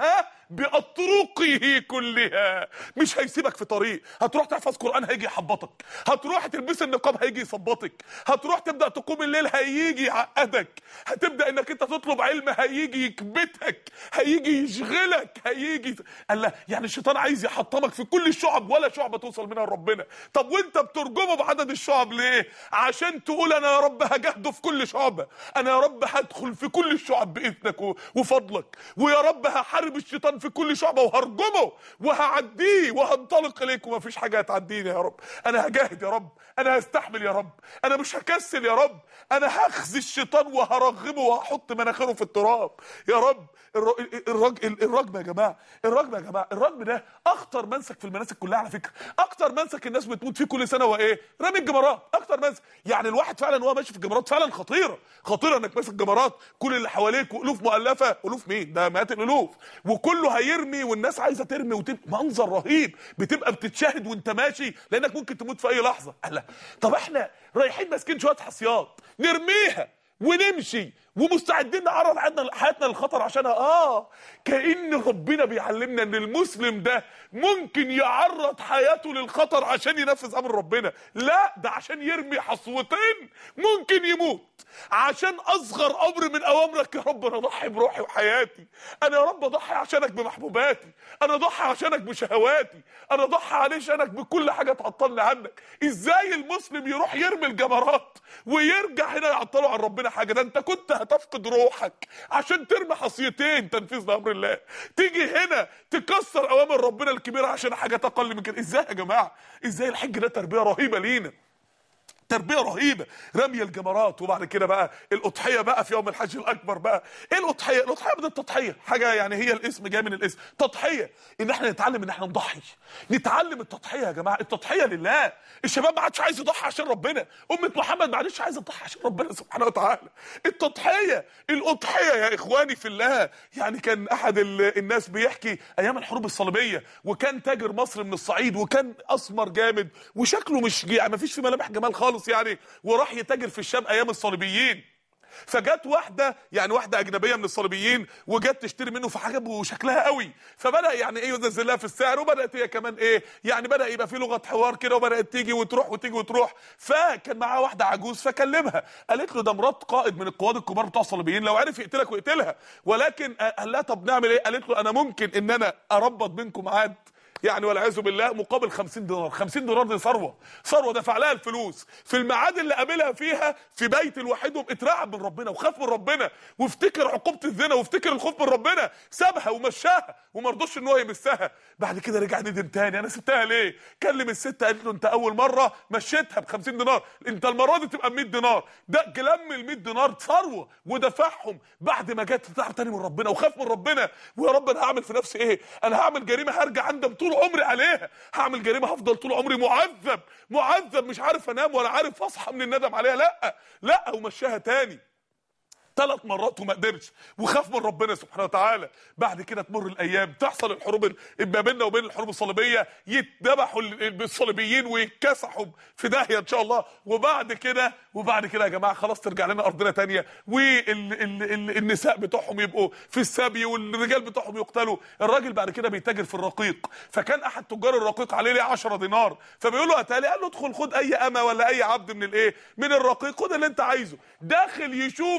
باطرقه كلها، مش هيسيبك في طريق. هتروح تحفظ قران هيجي يحبطك، هتروح تلبس النقاب هيجي يثبطك، هتروح تبدا تقوم الليل هيجي يعقدك، هتبدا انك انت تطلب علم هيجي يكبتك، هيجي يشغلك، هيجي. قال لا يعني الشيطان عايز يحطمك في كل الشعب ولا شعبه توصل منها لربنا. طب وانت بترجمه بعدد الشعب ليه؟ عشان تقول انا يا رب هجهده في كل شعبه، انا يا رب هدخل في كل الشعب باذنك وفضلك، ويا رب هحارب الشيطان في كل شعبه وهرجمه وهعديه وهنطلق اليك ومفيش حاجه هتعديني يا رب. انا هجاهد يا رب، انا هستحمل يا رب، انا مش هكسل يا رب، انا هخزي الشيطان وهرغبه وهحط مناخيره في التراب يا رب. الرجم يا جماعه، الرجم يا جماعه، الرجم ده اخطر منسك في المناسك كلها على فكره. اكتر منسك الناس بتموت فيه كل سنه هو ايه؟ رمي الجمرات. اكتر منسك، يعني الواحد فعلا وهو ماشي في الجمرات فعلا خطيره، خطيره انك ماسك جمرات، كل اللي حواليك والوف مؤلفه، الوف مين ده؟ مئات الالوف، وكله هيرمي والناس عايزه ترمي، وتبقى منظر رهيب، بتبقى بتتشاهد وانت ماشي لانك ممكن تموت في اي لحظه. لا طب احنا رايحين ماسكين شويه حصيات نرميها ونمشي ومستعدين نعرض حياتنا للخطر عشانها. كأن ربنا بيعلمنا ان المسلم ده ممكن يعرض حياته للخطر عشان ينفذ امر ربنا. لا ده عشان يرمي حصوتين ممكن يموت، عشان اصغر امر من اوامرك. يا رب انا اضحي بروحي وحياتي، انا يا رب اضحي عشانك بمحبوباتي، انا اضحي عشانك بشهواتي، انا اضحي علشانك بكل حاجه تعطلني عنك. ازاي المسلم يروح يرمي الجمرات ويرجع هنا يعطله عن ربنا حاجه؟ ده انت كنت هتفقد روحك عشان ترمي حصيتين تنفيذ لامر الله، تيجي هنا تكسر اوامر ربنا الكبيره عشان حاجات اقل من كده. ازاي يا جماعه؟ ازاي؟ الحج ده تربيه رهيبه لينا، تربيه رهيبه، رمي الجمرات. وبعد كده بقى الاضحيه بقى في يوم الحج الاكبر. بقى ايه الاضحيه؟ الاضحيه بدل التضحيه حاجه، يعني هي الاسم جاي من الاسم تضحيه، ان احنا نتعلم ان احنا نضحي، نتعلم التضحيه يا جماعه. التضحيه لله. الشباب ما عادش عايز يضحي عشان ربنا، امه محمد ما عادش عايزه تضحي عشان ربنا سبحانه وتعالى. التضحيه، الاضحيه يا اخواني في الله. يعني كان احد الناس بيحكي ايام الحروب الصليبيه، وكان تاجر مصري من الصعيد، وكان اسمر جامد وشكله مش يعني ما فيش في ملامح جمال خالص يعني، وراح يتاجر في الشام ايام الصليبيين. فجت واحده، يعني واحده اجنبيه من الصليبيين، وجت تشتري منه فعجبه شكلها قوي، فبدا يعني ايه ينزل لها في السعر، وبدات هي كمان ايه يعني بدا يبقى في لغه حوار كده، وبدات تيجي وتروح وتيجي وتروح. فكان معاها واحده عجوز فكلمها، قالت له ده مرات قائد من القواد الكبار بتوع الصليبيين، لو عرف يقتلك ويقتلها. ولكن قال لها طب نعمل ايه؟ قالت له انا ممكن ان انا اربط بينكم عاد، يعني والعياذ بالله، مقابل 50 دينار. 50 دينار دي ثروه، ثروه دفع لها الفلوس في الميعاد اللي قابلها فيها في بيت لوحدهم. اترعب من ربنا وخاف من ربنا وافتكر عقوبه الزنا وافتكر الخوف من ربنا، سابها ومشاها وما رضوش ان هو يمسها. بعد كده رجع ندم تاني، انا سبتها ليه؟ كلم الست قالت له انت اول مره مشيتها ب 50 دينار، انت المره دي تبقى ب 100 دينار. ده لم ال 100 دينار ثروه ودفعهم بعد ما جت تعب تاني من ربنا وخاف من ربنا. ويا رب انا هعمل في نفسي ايه؟ انا هعمل جريمه هرجع اندم طول عمري عليها، هعمل جريمه هفضل طول عمري معذب معذب، مش عارف انام ولا عارف اصحى من الندم عليها. لا لا، ومشاها تاني 3 مرات وما قدرش، وخاف من ربنا سبحانه وتعالى. بعد كده تمر الايام، تحصل الحروب ما بيننا وبين الحروب الصليبيه، يتذبحوا الصليبيين ويتكسحوا في داهيه ان شاء الله. وبعد كده يا جماعه خلاص ترجع لنا ارضنا تانية، والنساء بتوعهم يبقوا في السبي والرجال بتوعهم يقتلوا. الراجل بعد كده بيتاجر في الرقيق، فكان احد تجار الرقيق عليه 10 دينار، فبيقول له اتالي، قال له ادخل خد اي امه ولا اي عبد من الايه من الرقيق، خد اللي انت عايزه. داخل يشوف لقى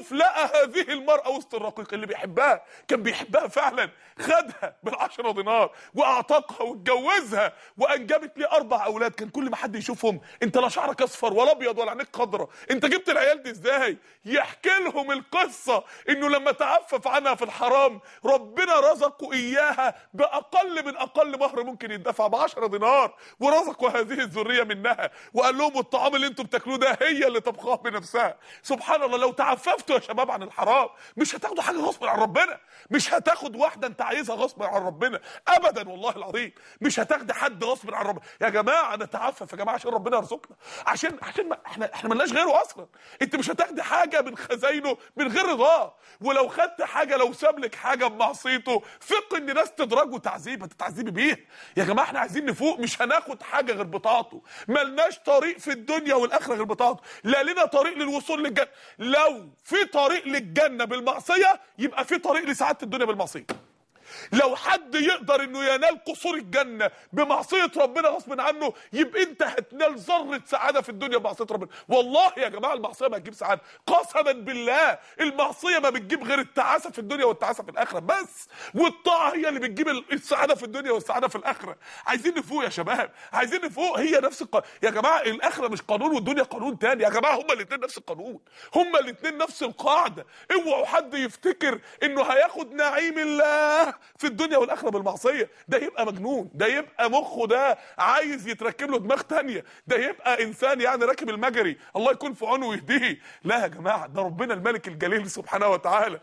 هذه المرأة وسط الرقيق اللي بيحبها، كان بيحبها فعلا، خدها بال10 دينار واعتقها واتجوزها وانجبت لي 4 اولاد. كان كل ما حد يشوفهم: انت لا شعرك اصفر ولا ابيض ولا عينيك خضرا، انت جبت العيال دي ازاي؟ يحكي لهم القصة انه لما تعفف عنها في الحرام ربنا رزقه اياها باقل من اقل مهر ممكن يدفع ب10 دينار، ورزقوا هذه الذرية منها، وقال لهم والطعام اللي انتم بتاكلوه ده هي اللي طبخاه بنفسها. سبحان الله، لو تعففتوا يا شباب عن الحرام مش هتاخدوا حاجة غصب عن ربنا، مش هتاخد واحدة انت عايزها غصب عن ربنا ابدا، والله العظيم مش هتاخد حد غصب عن ربنا. يا جماعة نتعفف يا جماعة عشان ربنا يرزقنا، عشان احنا ملناش غيره اصلا. انت مش هتاخد حاجة من خزاينه من غير رضاه، ولو خدت حاجة، لو ساب لك حاجة بمعصيته ثق ان ناس تدرجه تعذيب هتتعذبي بيها. يا جماعة احنا عايزين نفوق، مش هناخد حاجة غير بطاعته، ملناش طريق في الدنيا والاخرة غير بطاعته، لا لنا طريق للوصول للجنة. لو في طريق للجنة بالمعصية يبقى في طريق لسعادة الدنيا بالمعصية. لو حد يقدر انه ينال قصور الجنة بمعصية ربنا غصب عنه يبقى انت هتنال ذرة سعادة في الدنيا بمعصية ربنا. والله يا جماعة المعصية ما تجيب سعادة، قسما بالله المعصية ما بتجيب غير التعاسة في الدنيا والتعاسة في الآخرة بس، والطاعة هي اللي بتجيب السعادة في الدنيا والسعادة في الآخرة. عايزين نفوق يا شباب، عايزين نفوق. هي نفس يا جماعة الآخرة مش قانون والدنيا قانون تاني يا جماعة، هما الاثنين نفس القانون، هما الاثنين نفس القاعدة. اوعوا حد يفتكر انه هياخد نعيم الله في الدنيا والاخره بالمعصيه، ده يبقى مجنون، ده يبقى مخه ده عايز يتركب له دماغ تانية، ده يبقى انسان يعني راكب المجري، الله يكون في عونه ويهديه. لا يا جماعه، ده ربنا الملك الجليل سبحانه وتعالى.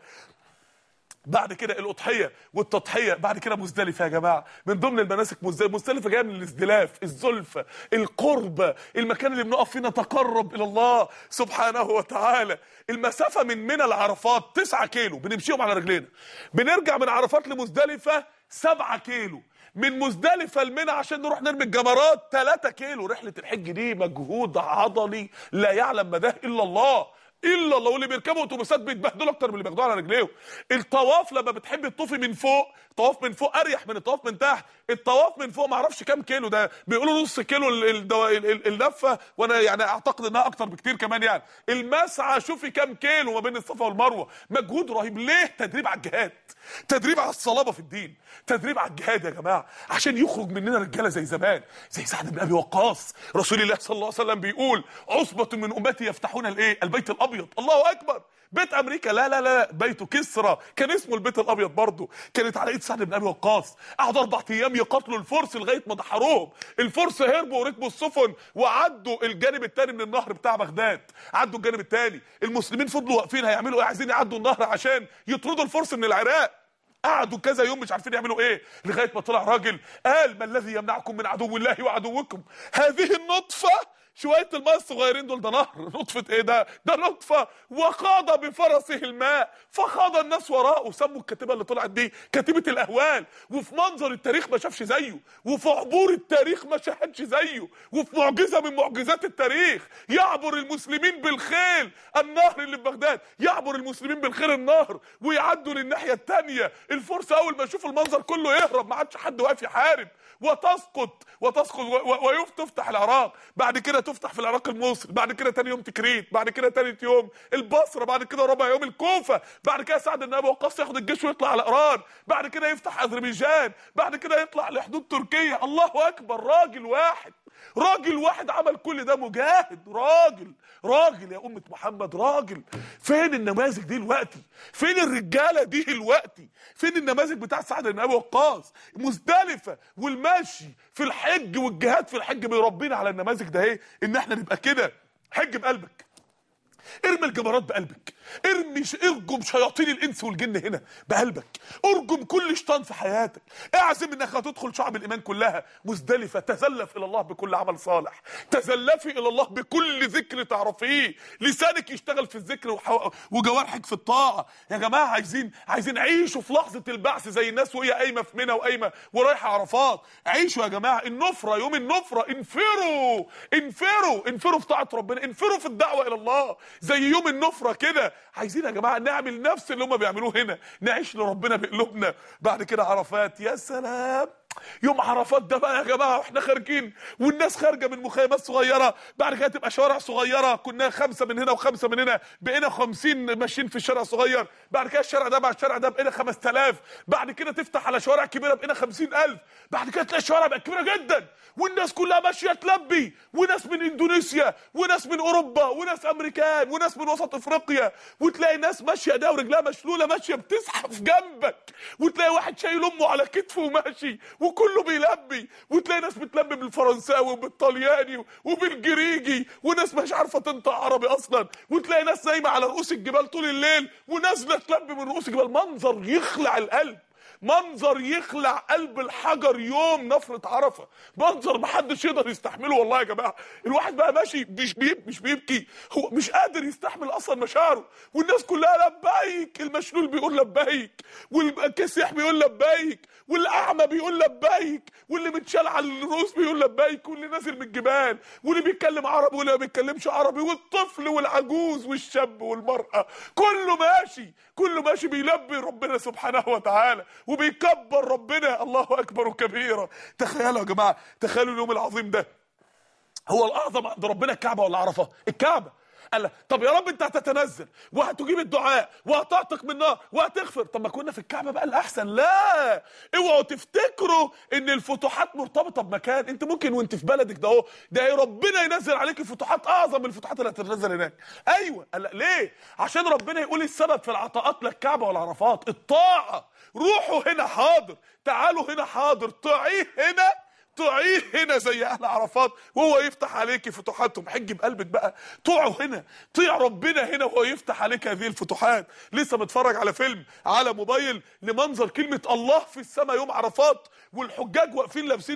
بعد كده الاضحيه والتضحيه، بعد كده مزدلفه يا جماعه. من ضمن المناسك مزدلفه جايه من الازدلاف، الزلفه، القرب، المكان اللي بنقف فيه نتقرب الى الله سبحانه وتعالى. المسافه من منى لعرفات 9 كيلو بنمشيهم على رجلينا، بنرجع من عرفات لمزدلفه 7 كيلو، من مزدلفه لمنى عشان نروح نرمي الجمرات 3 كيلو. رحله الحج دي مجهود عضلي لا يعلم مداه الا الله، الا الله. واللي بيركبوا اتوبيسات بيتبهدلوا اكتر من اللي بياخدوها على رجليهم. الطواف لما بتحبي تطوفي من فوق، طواف من فوق اريح من الطواف من تحت. الطواف من فوق ما اعرفش كام كيلو، ده بيقولوا نص كيلو اللفه، وانا يعني اعتقد انها اكتر بكتير كمان. يعني المسعى شوفي كام كيلو ما بين الصفا والمروه، مجهود رهيب. ليه؟ تدريب على الجهاد، تدريب على الصلابه في الدين، تدريب على الجهاد يا جماعه، عشان يخرج مننا رجاله زي زمان، زي سعد بن ابي وقاص. رسول الله صلى الله عليه وسلم بيقول: عصبه من امتي يفتحون البيت الابيض. الله اكبر. بيت امريكا لا لا لا، بيت كسرى كان اسمه البيت الابيض برضه، كانت على ايد سعد بن ابي وقاص. قعدوا 4 ايام يقاتلوا الفرس لغايه ما دحروهم. الفرس هربوا وركبوا السفن وعدوا الجانب الثاني من النهر بتاع بغداد، عدوا الجانب الثاني. المسلمين فضلوا واقفين هيعملوا ايه؟ عايزين يعدوا النهر عشان يطردوا الفرس من العراق. قعدوا كذا يوم مش عارفين يعملوا ايه، لغايه ما طلع راجل قال: ما الذي يمنعكم من عدو الله وعدوكم؟ هذه النطفه، شويه الماء الصغيرين دول، ده نهر. نطفه ايه ده؟ ده نطفه. وخاض بفرسه الماء فخاض الناس وراءه. سموا الكتيبه اللي طلعت دي كتيبه الاهوال. وفي منظر التاريخ ما شافش زيه، وفي عبور التاريخ ما شاهدش زيه، وفي معجزه من معجزات التاريخ. يعبر المسلمين بالخيل النهر اللي في بغداد، يعبر المسلمين بالخيل النهر ويعدوا للناحيه الثانيه. الفرس اول ما يشوفوا المنظر كله يهرب، ما عادش حد واقف يحارب. وتسقط تفتح العراق، بعد كده تفتح في العراق الموصل، بعد كده تاني يوم تكريت، بعد كده تالت يوم البصره، بعد كده رابع يوم الكوفه، بعد كده سعد بن ابي وقاص ياخد الجيش ويطلع على ايران، بعد كده يفتح اذربيجان، بعد كده يطلع لحدود تركيا. الله اكبر. راجل واحد، راجل واحد عمل كل ده، مجاهد، راجل يا أمة محمد، راجل. فين النماذج دي دلوقتي؟ فين الرجالة دي دلوقتي؟ فين النماذج بتاع سعد بن أبي وقاص؟ مزدلفة والمشي في الحج والجهاد في الحج بيربينا على النماذج ده، ايه؟ ان احنا نبقى كده. حج بقلبك، ارمي الجمرات بقلبك، ارجم شياطين الانس والجن هنا بقلبك، ارجم كل شيطان في حياتك، اعزم انك هتدخل شعب الايمان كلها. مزدلفه، تزلف الى الله بكل عمل صالح، تزلفي الى الله بكل ذكر تعرفيه، لسانك يشتغل في الذكر وجوارحك في الطاعه. يا جماعه عايزين عيشوا في لحظه البعث زي الناس وهي قايمه في منى وقايمه ورايحه عرفات. عيشوا يا جماعه النفره، يوم النفره، انفروا في طاعه ربنا، انفروا في الدعوه الى الله زي يوم النفره كده. عايزين يا جماعه نعمل نفس اللي هم بيعملوه هنا، نعيش لربنا بقلوبنا. بعد كده عرفات، يا سلام يوم عرفات ده بقى يا جماعه واحنا خارجين والناس خارجه من مخيمات صغيره، بعد كده تبقى شوارع صغيره، كنا 5 من هنا و5 من هنا، بقينا 50 ماشيين في الشارع صغير، بعد كده الشارع ده مع الشارع ده بقينا 5000، بعد كده تفتح على شوارع كبيره بقينا 50000، بعد كده تلاقي الشوارع بقت كبيره جدا والناس كلها ماشيه تلبي، وناس من اندونيسيا وناس من اوروبا وناس امريكان وناس من وسط افريقيا، وتلاقي ناس ماشيه ده ورجلها مشلوله ماشيه بتزحف جنبك، وتلاقي واحد شايل امه على كتفه وماشي وكله بيلبي، وتلاقي ناس بتلبي بالفرنساوي وبالطلياني وبالجريجي، وناس مش عارفه تنطق عربي اصلا، وتلاقي ناس نايمه على رؤوس الجبال طول الليل ونازله تلبي من رؤوس الجبال. منظر يخلع القلب، منظر يخلع قلب الحجر يوم نفرة عرفة، منظر محدش يقدر يستحمله والله يا جماعة. الواحد بقى ماشي مش بيبكي، هو مش قادر يستحمل اصلا مشاعره، والناس كلها لبيك، المشلول بيقول لبيك، والكسيح بيقول لبيك، والاعمى بيقول لبيك، واللي متشال على الرؤوس بيقول لبيك، واللي نازل من الجبال، واللي بيتكلم عربي واللي ما بيتكلمش عربي، والطفل والعجوز والشاب والمرأة، كله ماشي، كله ماشي بيلبي ربنا سبحانه وتعالى وبيكبر ربنا، الله اكبر كبيرا. تخيلوا يا جماعه، تخيلوا اليوم العظيم ده، هو الاعظم عند ربنا الكعبه ولا عرفه؟ الكعبه. قال له طب يا رب انت هتتنزل وهتجيب الدعاء وهتعتق من النار وهتغفر، طب ما كنا في الكعبه بقى الاحسن. لا، اوعوا تفتكروا ان الفتوحات مرتبطه بمكان، انت ممكن وانت في بلدك ده اهو ده ربنا ينزل عليك فتوحات اعظم من الفتوحات اللي هتنزل هناك. ايوه. قال ليه؟ عشان ربنا يقول السبب في العطاءات لا الكعبه ولا عرفات، الطاعه. روحوا هنا حاضر، تعالوا هنا حاضر، طيعيه هنا طيعيه هنا زي اهل عرفات وهو يفتح عليك فتوحاتهم. حج بقلبك بقى، طيعوا هنا، طيع ربنا هنا وهو يفتح عليك هذه الفتوحات. لسه متفرج على فيلم على موبايل لمنظر كلمه الله في السماء يوم عرفات، والحجاج واقفين لابسين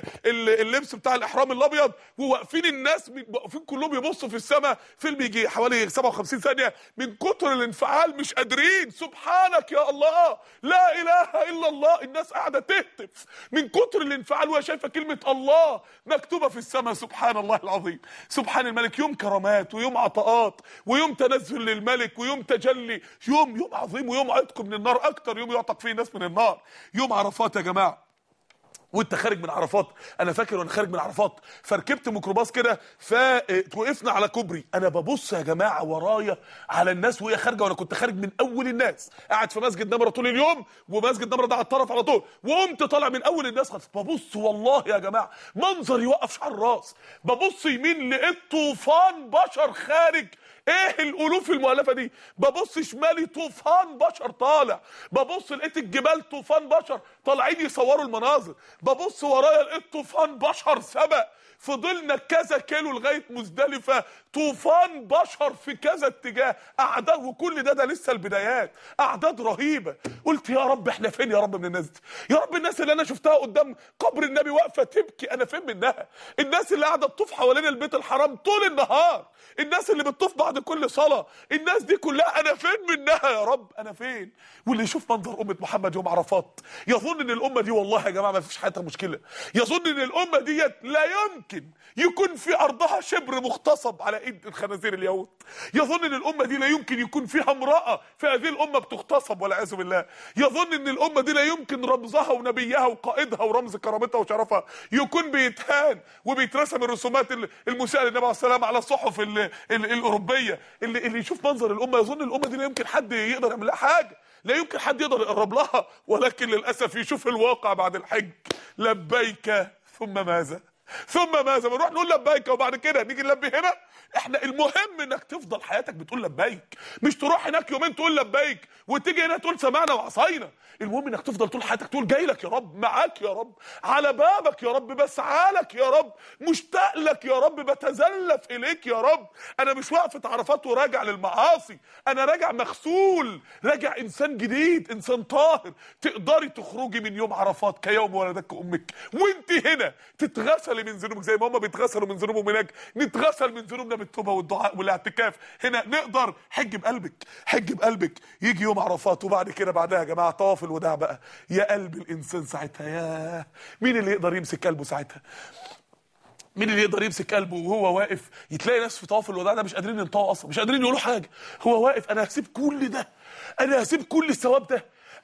اللبس بتاع الاحرام الابيض، وواقفين الناس واقفين كلهم يبصوا في السماء. فيلم يجي حوالي 57 ثانيه، من كتر الانفعال مش قادرين. سبحانك يا الله، لا اله الا الله، الناس قاعده تهتف من كتر الانفعال وهي شايفه كلمه الله مكتوبه في السماء. سبحان الله العظيم، سبحان الملك. يوم كرامات ويوم عطاءات ويوم تنزل للملك ويوم تجلي، يوم عظيم ويوم عتق من النار، اكتر يوم يعتق فيه الناس من النار يوم عرفات يا جماعه. وانت خارج من عرفات، انا فاكر وانا خارج من عرفات فركبت ميكروباص كده، فوقفنا على كوبري، انا ببص يا جماعه ورايا على الناس وهي خارجه، وانا كنت خارج من اول الناس، قاعد في مسجد نمره طول اليوم، ومسجد نمره ده على الطرف على طول، وقمت طالع من اول الناس خالص. ببص والله يا جماعه منظر يوقف شعر الراس، ببص يمين لقيت طوفان بشر خارج، ايه الالوف المؤلفه دي، ببص شمالي طوفان بشر طالع، ببص لقيت الجبال طوفان بشر طالعين يصوروا المناظر، ببص ورايا لقيت طوفان بشر سبق، فضلنا كذا كيلو لغايه مزدلفه، طوفان بشر في كذا اتجاه، اعداد، وكل ده لسه البدايات، اعداد رهيبه. قلت يا رب احنا فين يا رب من الناس دي؟ يا رب الناس اللي انا شفتها قدام قبر النبي واقفه تبكي انا فين منها؟ الناس اللي قاعده تطوف حوالين البيت الحرام طول النهار، الناس اللي بتطوف بعد كل صلاه، الناس دي كلها انا فين منها يا رب؟ انا فين؟ واللي يشوف منظر امه محمد يوم عرفات يظن ان الامه دي والله يا جماعه ما فيش حياتها مشكله، يظن ان الامه ديت لا يمكن يكون في ارضها شبر مغتصب على ايد الخنازير اليهود، يظن ان الامه دي لا يمكن يكون فيها امراه في هذه الامه بتغتصب والعياذ بالله، يظن ان الامه دي لا يمكن رمزها ونبيها وقائدها ورمز كرامتها وشرفها يكون بيتهان وبيترسم الرسومات المسيئه للنبي عليه السلام على الصحف الاوروبيه. اللي يشوف منظر الامه يظن الامه دي لا يمكن حد يقدر يعمل لها حاجه، لا يمكن حد يقدر يقرب لها، ولكن للاسف يشوف الواقع بعد الحج. لبيك ثم ماذا؟ ثم ماذا؟ بنروح نقول لبيك وبعد كده نيجي نلبي هنا. احنا المهم انك تفضل حياتك بتقول لبيك، مش تروح هناك يومين تقول لبيك وتيجي هنا تقول سمعنا وعصينا. المهم انك تفضل طول حياتك تقول جاي لك يا رب، معاك يا رب، على بابك يا رب، بسعى لك يا رب، مشتاق لك يا رب، بتزلف اليك يا رب. انا مش واقفه عرفات وراجع للمعاصي، انا راجع مغسول، راجع انسان جديد، انسان طاهر. تقدري تخرجي من يوم عرفات كيوم ولدتك امك وانت هنا تتغسلي من ذنوبك زي ما هم بيتغسلوا من ذنوبهم هناك، نتغسل من ذنوبنا بالتوبه والدعاء والاعتكاف هنا. نقدر حج بقلبك، حج بقلبك. يجي يوم عرفات وبعد كده بعدها يا جماعه طواف الوداع بقى. يا قلب الانسان ساعتها، يا مين اللي يقدر يمسك قلبه ساعتها؟ مين اللي يقدر يمسك قلبه وهو واقف؟ يتلاقي ناس في طواف الوداع ده مش قادرين ينطقوا اصلا، مش قادرين يقولوا حاجه، هو واقف. انا هسيب كل ده، انا هسيب كل الثواب ده،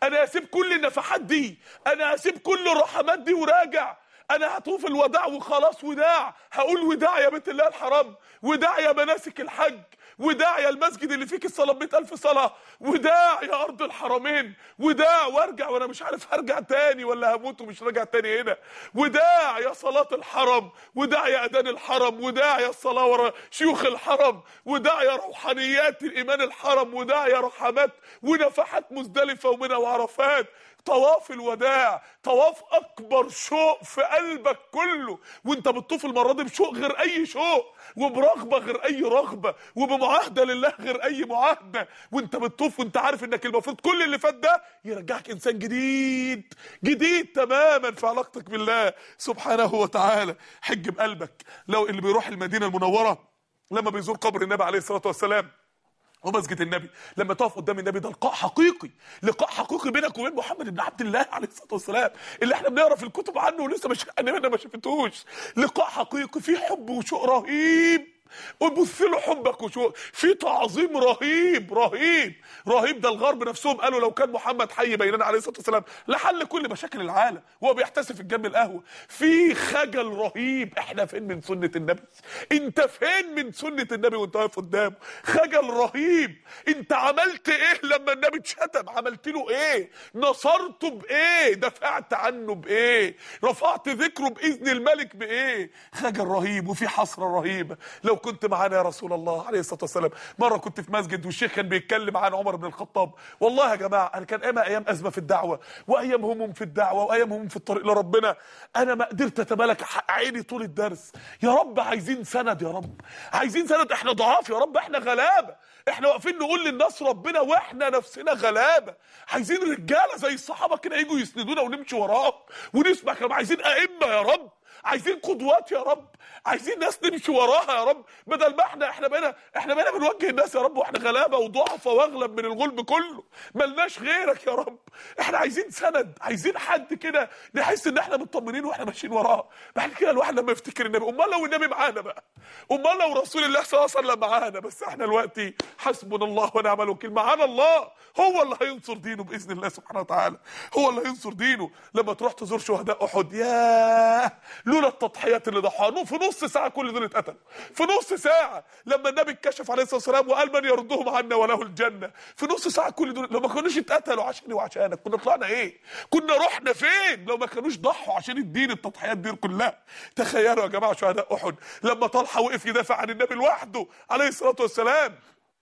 انا هسيب كل النفحات دي، انا هسيب كل الرحمات دي وراجع، انا هطوف الوداع وخلاص، وداع، هقول وداع يا بيت الله الحرام، وداع يا مناسك الحج، وداع يا المسجد اللي فيك الصلاه ب100,000 صلاه، وداع يا ارض الحرمين، وداع وارجع وانا مش عارف هرجع تاني ولا هموت ومش راجع تاني هنا، وداع يا صلاه الحرم، وداع يا اذان الحرم، وداع يا الصلاه ورا شيوخ الحرم، وداع يا روحانيات الايمان الحرم، وداع يا رحمات ونفحات مزدلفه ومنى وعرفات. طواف الوداع، طواف اكبر شوق في قلبك كله، وانت بتطوف المره دي بشوق غير اي شوق، وبرغبه غير اي رغبه، وبمعاهده لله غير اي معاهده، وانت بتطوف وانت عارف انك المفروض كل اللي فات ده يرجعك انسان جديد، جديد تماما في علاقتك بالله سبحانه وتعالى. حج بقلبك. لو اللي بيروح المدينه المنوره لما بيزور قبر النبي عليه الصلاه والسلام ومسجد النبي، لما تقف قدام النبي ده لقاء حقيقي، لقاء حقيقي بينك وبين محمد بن عبد الله عليه الصلاه والسلام اللي احنا بنقرا في الكتب عنه ولسه ما شفتوش. لقاء حقيقي فيه حب وشوق رهيب، وبص له حبك وشوق، في تعظيم رهيب رهيب رهيب. ده الغرب نفسهم قالوا لو كان محمد حي بيننا عليه الصلاه والسلام لحل كل مشاكل العالم، وهو بيحتسب في جنب القهوه. في خجل رهيب. احنا فين من سنه النبي؟ انت فين من سنه النبي وانت واقف قدامه؟ خجل رهيب. انت عملت ايه لما النبي اتشتم؟ عملت له ايه؟ نصرته بايه؟ دفعت عنه بايه؟ رفعت ذكره باذن الملك بايه؟ خجل رهيب. وفي حسره رهيبه. لو كنت معانا يا رسول الله عليه الصلاه والسلام. مره كنت في مسجد والشيخ كان بيتكلم عن عمر بن الخطاب. والله يا جماعه انا كان ايام ازمه في الدعوه، وايام هموم في الدعوه، وايام هموم في الطريق لربنا، انا ما قدرت اتمالك عيني طول الدرس. يا رب عايزين سند، يا رب عايزين سند، احنا ضعاف يا رب، احنا غلابه، احنا واقفين نقول للناس ربنا واحنا نفسنا غلابه. عايزين رجاله زي الصحابه كده يجوا يسندونا ونمشي وراهم ونسمع كلام. عايزين ائمه يا رب، عايزين قدوات يا رب، عايزين ناس نمشي وراها يا رب، بدل ما احنا بقينا بنوجه الناس يا رب واحنا غلابه وضعفه واغلب من الغلب كله، ملناش غيرك يا رب. احنا عايزين سند، عايزين حد كده نحس ان احنا مطمنين واحنا ماشيين وراه. بعد كده الواحد لما يفتكر النبي، امال لو النبي معانا بقى، امال لو رسول الله صلى الله عليه وسلم معانا. بس احنا دلوقتي حسبنا الله ونعم الوكيل، معانا الله، هو اللي هينصر دينه باذن الله سبحانه وتعالى، هو اللي هينصر دينه. لما تروح تزور شهداء احد، ياه لولا التضحيات اللي ضحوها، في نص ساعه كل دول اتقتلوا، في نص ساعه. لما النبي اتكشف عليه الصلاه والسلام وقال من يردهم عنا وله الجنه، في نص ساعه كل دول لو ما كانوش اتقتلوا عشاني وعشانك كنا طلعنا ايه؟ كنا رحنا فين لو ما كانوش ضحوا عشان الدين؟ التضحيات دي كلها. تخيلوا يا جماعه شهداء احد لما طلحه وقف يدافع عن النبي لوحده عليه الصلاه والسلام.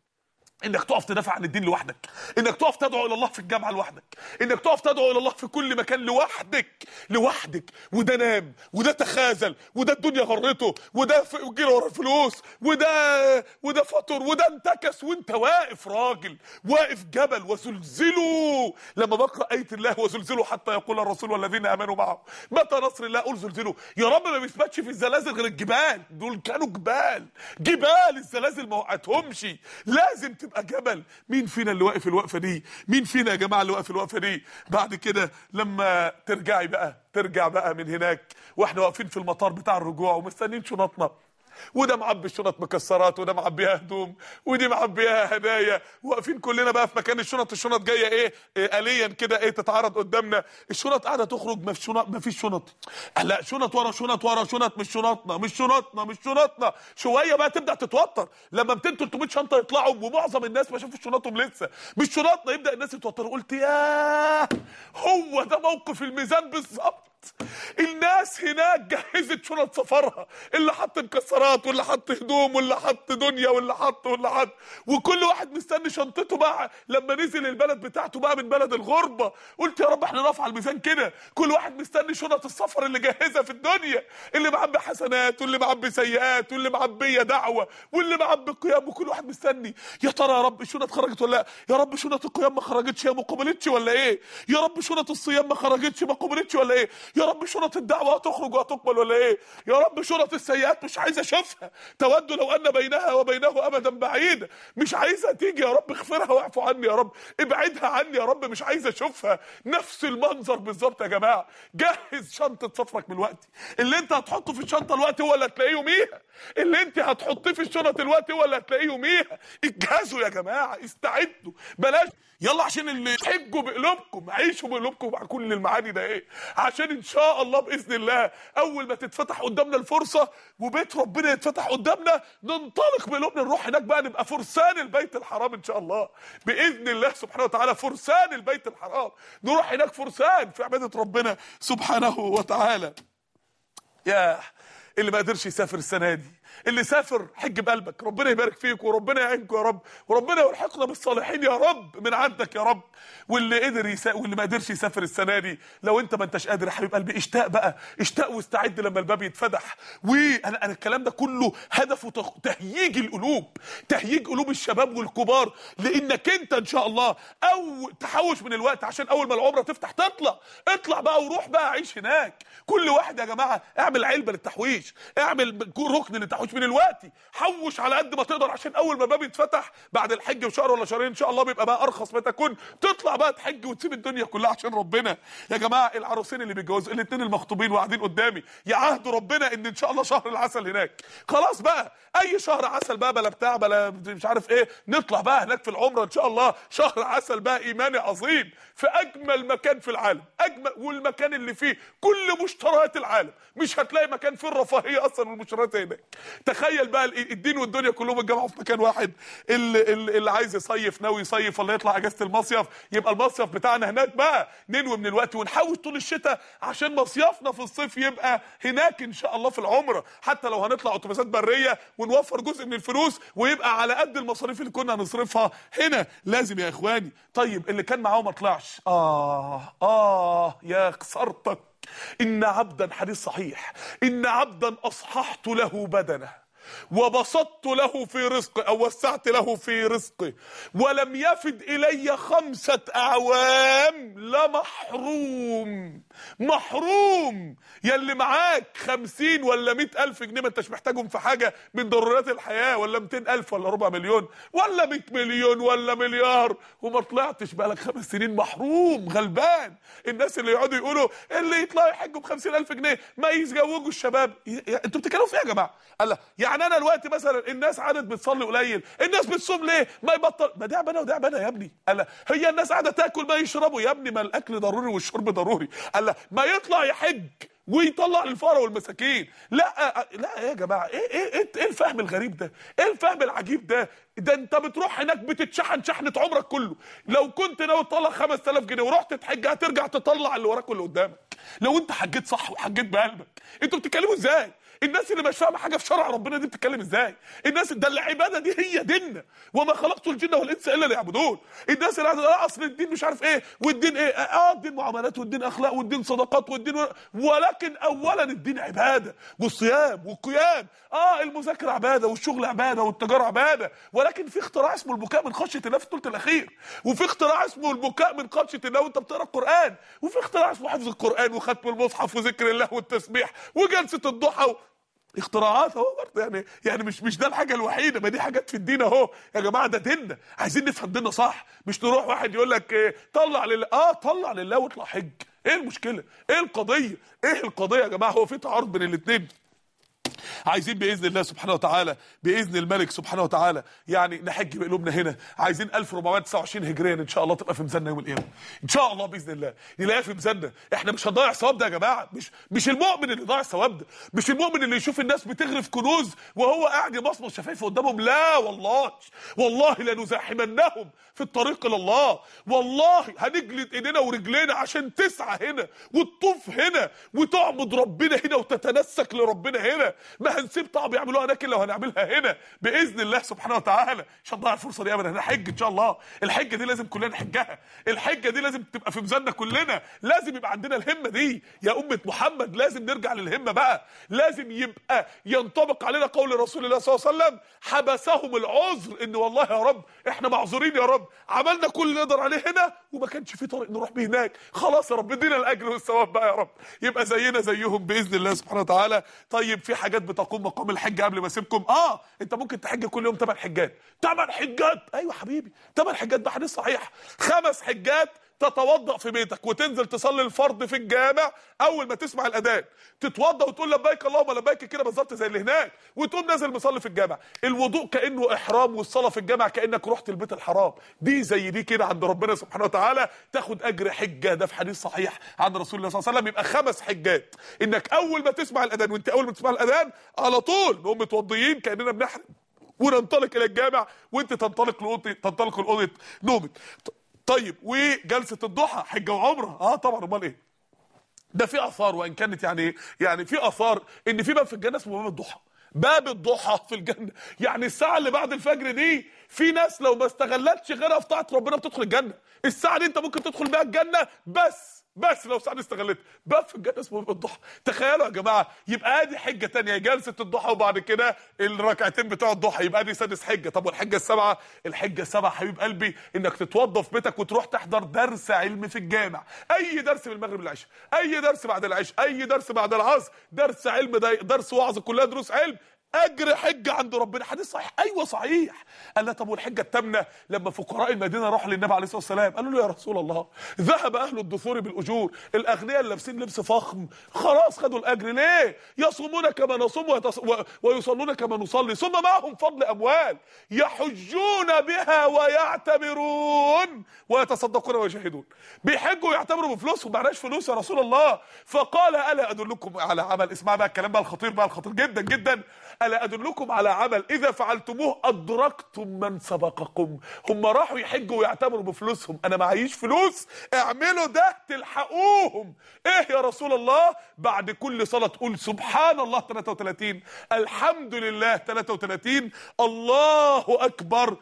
انك تقف تدافع عن الدين لوحدك، انك تقف تدعو الى الله في الجامعه لوحدك، انك تقف تدعو الى الله في كل مكان لوحدك. وده نام، وده تخاذل، وده الدنيا غرته، وده جري ورا الفلوس، وده فطر، وده انتكس، وانت واقف راجل، واقف جبل. وزلزلوا، لما بقرا ايه الله وزلزلوا حتى يقول الرسول والذين امنوا معه متى نصر الله، قول زلزلوا يا رب. ما بيثبتش في الزلازل غير الجبال، دول كانوا جبال الزلازل ما وقعتهمش، لازم تبقى جبل. مين فينا اللي واقف الوقفه دي؟ مين فينا يا جماعه اللي واقف الوقفه دي؟ بعد كده لما ترجع بقى من هناك واحنا واقفين في المطار بتاع الرجوع ومستنيين شنطنا، وده معبي الشنط مكسرات، وده معبيها هدوم، ودي معبيها هدايا، واقفين كلنا بقى في مكان الشنط جايه ايه آليا كده ايه تتعرض قدامنا. الشنط قاعده تخرج، ما فيش شنط، لا شنط ورا شنط ورا شنط، مش شنطنا. شويه بقى تبدا تتوتر لما 200 300 شنطه يطلعوا ومعظم الناس ما شافوش شنطهم لسه، مش شنطنا. يبدا الناس يتوتروا. قلت ياه، هو ده موقف الميزان بالظبط. الناس هناك جهزت شنط سفرها، اللي حط مكسرات، واللي حط هدوم، واللي حط دنيا، واللي حط وكل واحد مستني شنطته بقى لما نزل البلد بتاعته بقى من بلد الغربه. قلت يا رب احنا نقف على الميزان كده، كل واحد مستني شنط السفر اللي جهزها في الدنيا، اللي معبي حسنات، واللي معبي سيئات، واللي معبيه دعوه، واللي معبي قيام، وكل واحد مستني يا ترى يا رب الشنط خرجت ولا لا؟ يا رب شنط القيام ما خرجتش، ما قبلتش ولا ايه؟ يا رب شنط الصيام ما خرجتش، ما قبلتش ولا ايه؟ يا رب شنط الدعوه هتخرج وهتقبل ولا ايه؟ يا رب شنط السيئات مش عايز اشوفها، تود لو ان بينها وبينه امدا بعيدا، مش عايزها تيجي يا رب، اغفرها واعفو عني يا رب، ابعدها عني يا رب، مش عايز اشوفها. نفس المنظر بالظبط يا جماعه. جهز شنطه سفرك من الوقت، اللي انت هتحطه في الشنطه الوقت هو اللي هتلاقيه يوميها، اللي انت هتحطيه في الشنط دلوقتي هو اللي هتلاقيه يوميها. اجهزوا يا جماعه، استعدوا، بلاش يلا عشان اللي تحجوا بقلوبكم، عيشوا بقلوبكم مع كل المعاني ده ايه، عشان ان شاء الله باذن الله اول ما تتفتح قدامنا الفرصه وبيت ربنا يتفتح قدامنا ننطلق بقلوبنا نروح هناك بقى نبقى فرسان البيت الحرام ان شاء الله باذن الله سبحانه وتعالى، فرسان البيت الحرام، نروح هناك فرسان في عباده ربنا سبحانه وتعالى. ياه اللي ما قدرش يسافر السنه دي، اللي سافر حج بقلبك، ربنا يبارك فيك وربنا يعينكم يا رب، وربنا يلحقنا بالصالحين يا رب من عندك يا رب. واللي قدر واللي ما قدرش يسافر السنه دي، لو انت ما انتش قادر يا حبيب قلبي اشتاق بقى، اشتاق واستعد لما الباب يتفتح. وانا الكلام ده كله هدفه تهييج القلوب، تهييج قلوب الشباب والكبار، لانك انت ان شاء الله او تحوش من الوقت عشان اول ما العمره تفتح اطلع بقى وروح بقى عيش هناك. كل واحد يا جماعه اعمل علبه للتحويش، اعمل ركن للتحويش من الوقت، حوش على قد ما تقدر عشان اول ما الباب يتفتح بعد الحج بشهر ولا شهرين ان شاء الله بيبقى بقى ارخص ما تكون، تطلع بقى تحج وتسيب الدنيا كلها عشان ربنا. يا جماعه العروسين اللي بيتجوزوا الاثنين المخطوبين وقاعدين قدامي يعهدوا ربنا ان شاء الله شهر العسل هناك، خلاص بقى اي شهر عسل بقى بلا بتاع بلا مش عارف ايه، نطلع بقى هناك في العمره ان شاء الله شهر عسل بقى ايماني عظيم في اجمل مكان في العالم، اجمل والمكان اللي فيه كل مشتريات العالم، مش هتلاقي مكان فيه الرفاهيه اصلا والمشتريات هناك. تخيل بقى الدين والدنيا كلهم اتجمعوا في مكان واحد. اللي عايز يصيف ناوي يصيف ولا يطلع اجازه المصيف، يبقى المصيف بتاعنا هناك بقى، ننوي من الوقت ونحوش طول الشتاء عشان مصيفنا في الصيف يبقى هناك ان شاء الله في العمره، حتى لو هنطلع اتوبيسات بريه ونوفر جزء من الفلوس ويبقى على قد المصاريف اللي كنا هنصرفها هنا. لازم يا اخواني. طيب اللي كان معاه ما طلعش، يا خسارتك. ان عبدا، حديث صحيح، ان عبدا اصححت له بدنه وبسطت له في رزقه او وسعت له في رزقه ولم يفد الي 5 أعوام لمحروم. محروم. يلي معاك 50 ولا 100 ألف جنيه ما انتش محتاجهم في حاجة من ضرورات الحياة، ولا 200 ألف ولا ربع مليون ولا 100 مليون ولا مليار، وما طلعتش بقالك 5 سنين محروم غلبان. الناس اللي يقعدوا يقولوا اللي يطلعوا يحجوا ب50 ألف جنيه ما يزوجوا الشباب، انتوا بتتكلموا في ايه يا جماعة؟ الله، يعني انا دلوقتي مثلا الناس عادت بتصلي قليل، الناس بتصوم ليه؟ ما يبطل، ما ده عباده وده عباده يا ابني. الله، هي الناس قاعده تاكل ما يشربوا يا ابني، ما الاكل ضروري والشرب ضروري. الله، ما يطلع يحج ويطلع للفقراء والمساكين. لا يا جماعه، ايه الفهم الغريب ده؟ ايه الفهم العجيب ده؟ ده انت بتروح هناك بتتشحن شحنه عمرك كله. لو كنت ناوي تطلع 5000 جنيه ورحت تحج هترجع تطلع اللي وراك واللي قدامك، لو انت حجيت صح وحجيت بقلبك. انتوا بتتكلموا ازاي؟ الناس اللي مش فاهمه حاجه في شرع ربنا دي بتتكلم ازاي؟ الناس ده العباده دي هي ديننا، وما خلقت الجن والانس الا ليعبدون. الناس اللي اصل الدين مش عارف ايه والدين ايه، الدين معاملات والدين اخلاق والدين صدقات والدين ولكن اولا الدين عباده والصيام والقيام. المذاكره عباده والشغل عباده والتجاره عباده، ولكن في اختراع اسمه البكاء من خشيه الله في الثلث الاخير، وفي اختراع اسمه البكاء من خشيه الله وانت بتقرا القران، وفي اختراع اسمه حفظ القران وختم المصحف وذكر الله والتسبيح وجلسه الضحى. اختراعات اهو برضه، يعني مش ده الحاجه الوحيده، ما دي حاجات في الدين اهو يا جماعه. ده ديننا، عايزين نفهم ديننا صح، مش نروح واحد يقول لك طلع لله. طلع لله واطلع حج، ايه المشكله؟ ايه القضيه؟ يا جماعه؟ هو في تعارض بين الاثنين؟ عايزين باذن الله سبحانه وتعالى، باذن الملك سبحانه وتعالى، يعني نحج بقلوبنا هنا. عايزين 1429 هجريا ان شاء الله تبقى في ميزاننا يوم القيامه ان شاء الله باذن الله، نلاقيها في ميزاننا. احنا مش هنضيع ثواب ده يا جماعه، مش المؤمن اللي ضايع ثواب ده، مش المؤمن اللي يشوف الناس بتغرف كنوز وهو قاعد يمصمص شفايفه قدامهم. لا والله لنزاحمنهم في الطريق الى الله، والله هنجلد ايدينا ورجلينا عشان تسعى هنا وتطوف هنا وتعبد ربنا هنا وتتنسك لربنا هنا. ما هنسيب طاعه بيعملوها هناك الا وهنعملها هنا باذن الله سبحانه وتعالى. مش هنضيع الفرصه دي ابدا، هنحج ان شاء الله. الحجه دي لازم كلنا نحجها، الحجه دي لازم تبقى في ميزاننا كلنا، لازم يبقى عندنا الهمه دي يا امه محمد. لازم نرجع للهمه بقى، لازم يبقى ينطبق علينا قول رسول الله صلى الله عليه وسلم: حبسهم العذر، ان والله يا رب احنا معذورين يا رب، عملنا كل اللي نقدر عليه هنا وما كانش في طريق نروح بيه هناك، خلاص يا رب ادينا الاجر والثواب بقى يا رب، يبقى زينا زيهم باذن الله سبحانه وتعالى. طيب في حاجات بتقوم مقام الحج قبل ما اسيبكم. انت ممكن تحج كل يوم 8 حجات. 8 حجات؟ ايوه حبيبي، 8 حجات، ده حديث صحيح. 5 حجات تتوضأ في بيتك وتنزل تصلي الفرض في الجامع، اول ما تسمع الاذان تتوضأ وتقول لبيك اللهم لبيك كده بالظبط زي اللي هناك، وتقوم نازل مصلي في الجامع. الوضوء كانه احرام، والصلاه في الجامع كانك رحت البيت الحرام. دي زي دي كده عند ربنا سبحانه وتعالى، تاخد اجر حجه. ده في حديث صحيح عن رسول الله صلى الله عليه وسلم. يبقى 5 حجات، انك اول ما تسمع الاذان، وانت اول ما تسمع الاذان على طول نقوم متوضيين كاننا بنحرم وننطلق الى الجامع، وانت تنطلق لاوضه نومك. طيب، وجلسه الضحى حجه وعمره، طبعا، امال ايه؟ ده في اثار، وان كانت يعني في اثار ان في باب في الجنه اسمه باب الضحى. باب الضحى في الجنه، يعني الساعه اللي بعد الفجر دي في ناس لو ما استغلتش غيرها في طاعه ربنا بتدخل الجنه. الساعه دي انت ممكن تدخل بيها الجنه بس لو ساعه استغلتها. باب في الجنه اسمه باب الضحى. تخيلوا يا جماعه، يبقى ادي حجه ثانيه جلسه الضحى، وبعد كده الركعتين بتوع الضحى، يبقى دي سادس حجه. طب والحجه السابعه؟ الحجه السابعه حبيب قلبي انك تتوضى في بيتك وتروح تحضر درس علم في الجامع. اي درس من المغرب للعشاء، اي درس بعد العشاء، اي درس بعد العصر، درس علم، درس وعظ، كلها دروس علم، اجر حجه عند ربنا. حديث صحيح. ايوه صحيح. قال لا طب والحجه الثامنه؟ لما فقراء المدينه راحوا للنبي عليه الصلاه والسلام قالوا له يا رسول الله، ذهب اهل الدثور بالاجور، الاغنياء اللي لابسين لبس فخم خلاص خدوا الاجر، ليه؟ يصومون كما نصوم ويصلون كما نصلي، ثم معهم فضل اموال يحجون بها ويعتمرون ويتصدقون ويشهدون. بيحجوا ويعتمروا بفلوسهم، معناش فلوس يا رسول الله. فقال الا ادلكم على عمل، اسمع بقى الكلام بقى الخطير، بقى الخطير جدا جدا، الا ادلكم على عمل اذا فعلتموه ادركتم من سبقكم. هم راحوا يحجوا ويعتمروا بفلوسهم، انا معيش فلوس، اعملوا ده تلحقوهم. ايه يا رسول الله؟ بعد كل صلاه تقول سبحان الله 33، الحمد لله 33، الله اكبر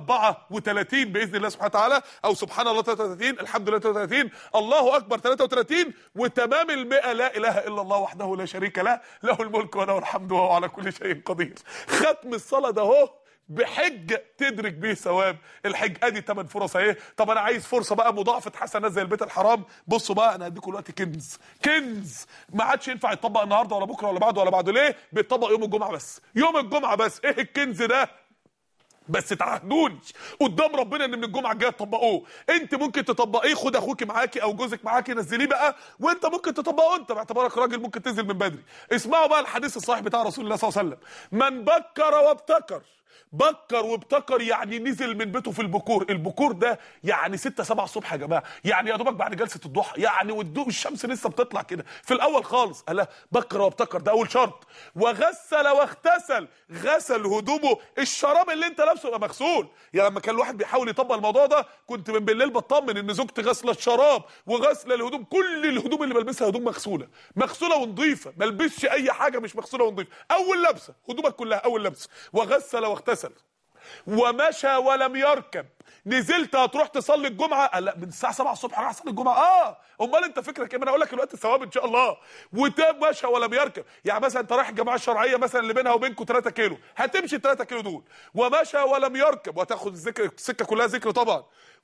34 باذن الله سبحانه وتعالى، او سبحان الله 33، الحمد لله 33، الله اكبر 33، وتمام ال100 لا اله الا الله وحده لا شريك له، له الملك وله الحمد وهو على كل شيء قدير. ختم الصلاه ده اهو بحج تدرك بيه ثواب الحج. ادي 8 فرص اهي. طب انا عايز فرصه بقى مضاعفه حسنات زي البيت الحرام. بصوا بقى، انا هديكم دلوقتي كنز ما عادش ينفع يتطبق النهارده ولا بكره ولا بعده ولا بعده. ليه؟ بيتطبق يوم الجمعه بس، يوم الجمعه بس. ايه الكنز ده؟ بس تعهدوني قدام ربنا ان من الجمعه الجايه تطبقوه. انت ممكن تطبقيه، خد اخوك معاكي او جوزك معاكي نزليه بقى، وانت ممكن تطبقه انت باعتبارك راجل ممكن تنزل من بدري. اسمعوا بقى الحديث الصحيح بتاع رسول الله صلى الله عليه وسلم: من بكر وابتكر. بكر وابتكر يعني نزل من بيته في البكور. البكور ده يعني 6 7 الصبح يا جماعه، يعني يا دوبك بعد جلسه الضحى، يعني والضوء الشمس لسه بتطلع كده في الاول خالص. قال بكر وابتكر، ده اول شرط. وغسل واغتسل، غسل هدومه، الشراب اللي انت لابسه يبقى مغسول. يعني لما كان الواحد بيحاول يطبق الموضوع ده كنت من بالليل بطمن ان زوجتي غسله الشراب وغسله الهدوم، كل الهدوم اللي بلبسها هدوم مغسوله ونظيفه، ما البسش اي حاجه مش مغسوله ونظيفه. اول لبسه هدومك كلها اول لبسه. وغسل واغتسل ومشى ولم يركب. نزلت هتروح تصلي الجمعه، قال لا من الساعه 7 الصبح راح اصلي الجمعه. امال انت فكرك ايه؟ انا اقول لك الوقت الثواب ان شاء الله. وتاب مشى ولم يركب، يعني مثلا انت رايح الجماعه الشرعيه مثلا اللي بينها وبينكم 3 كيلو، هتمشي 3 كيلو دول. ومشى ولم يركب، وتاخد السكه كلها ذكر طبعا.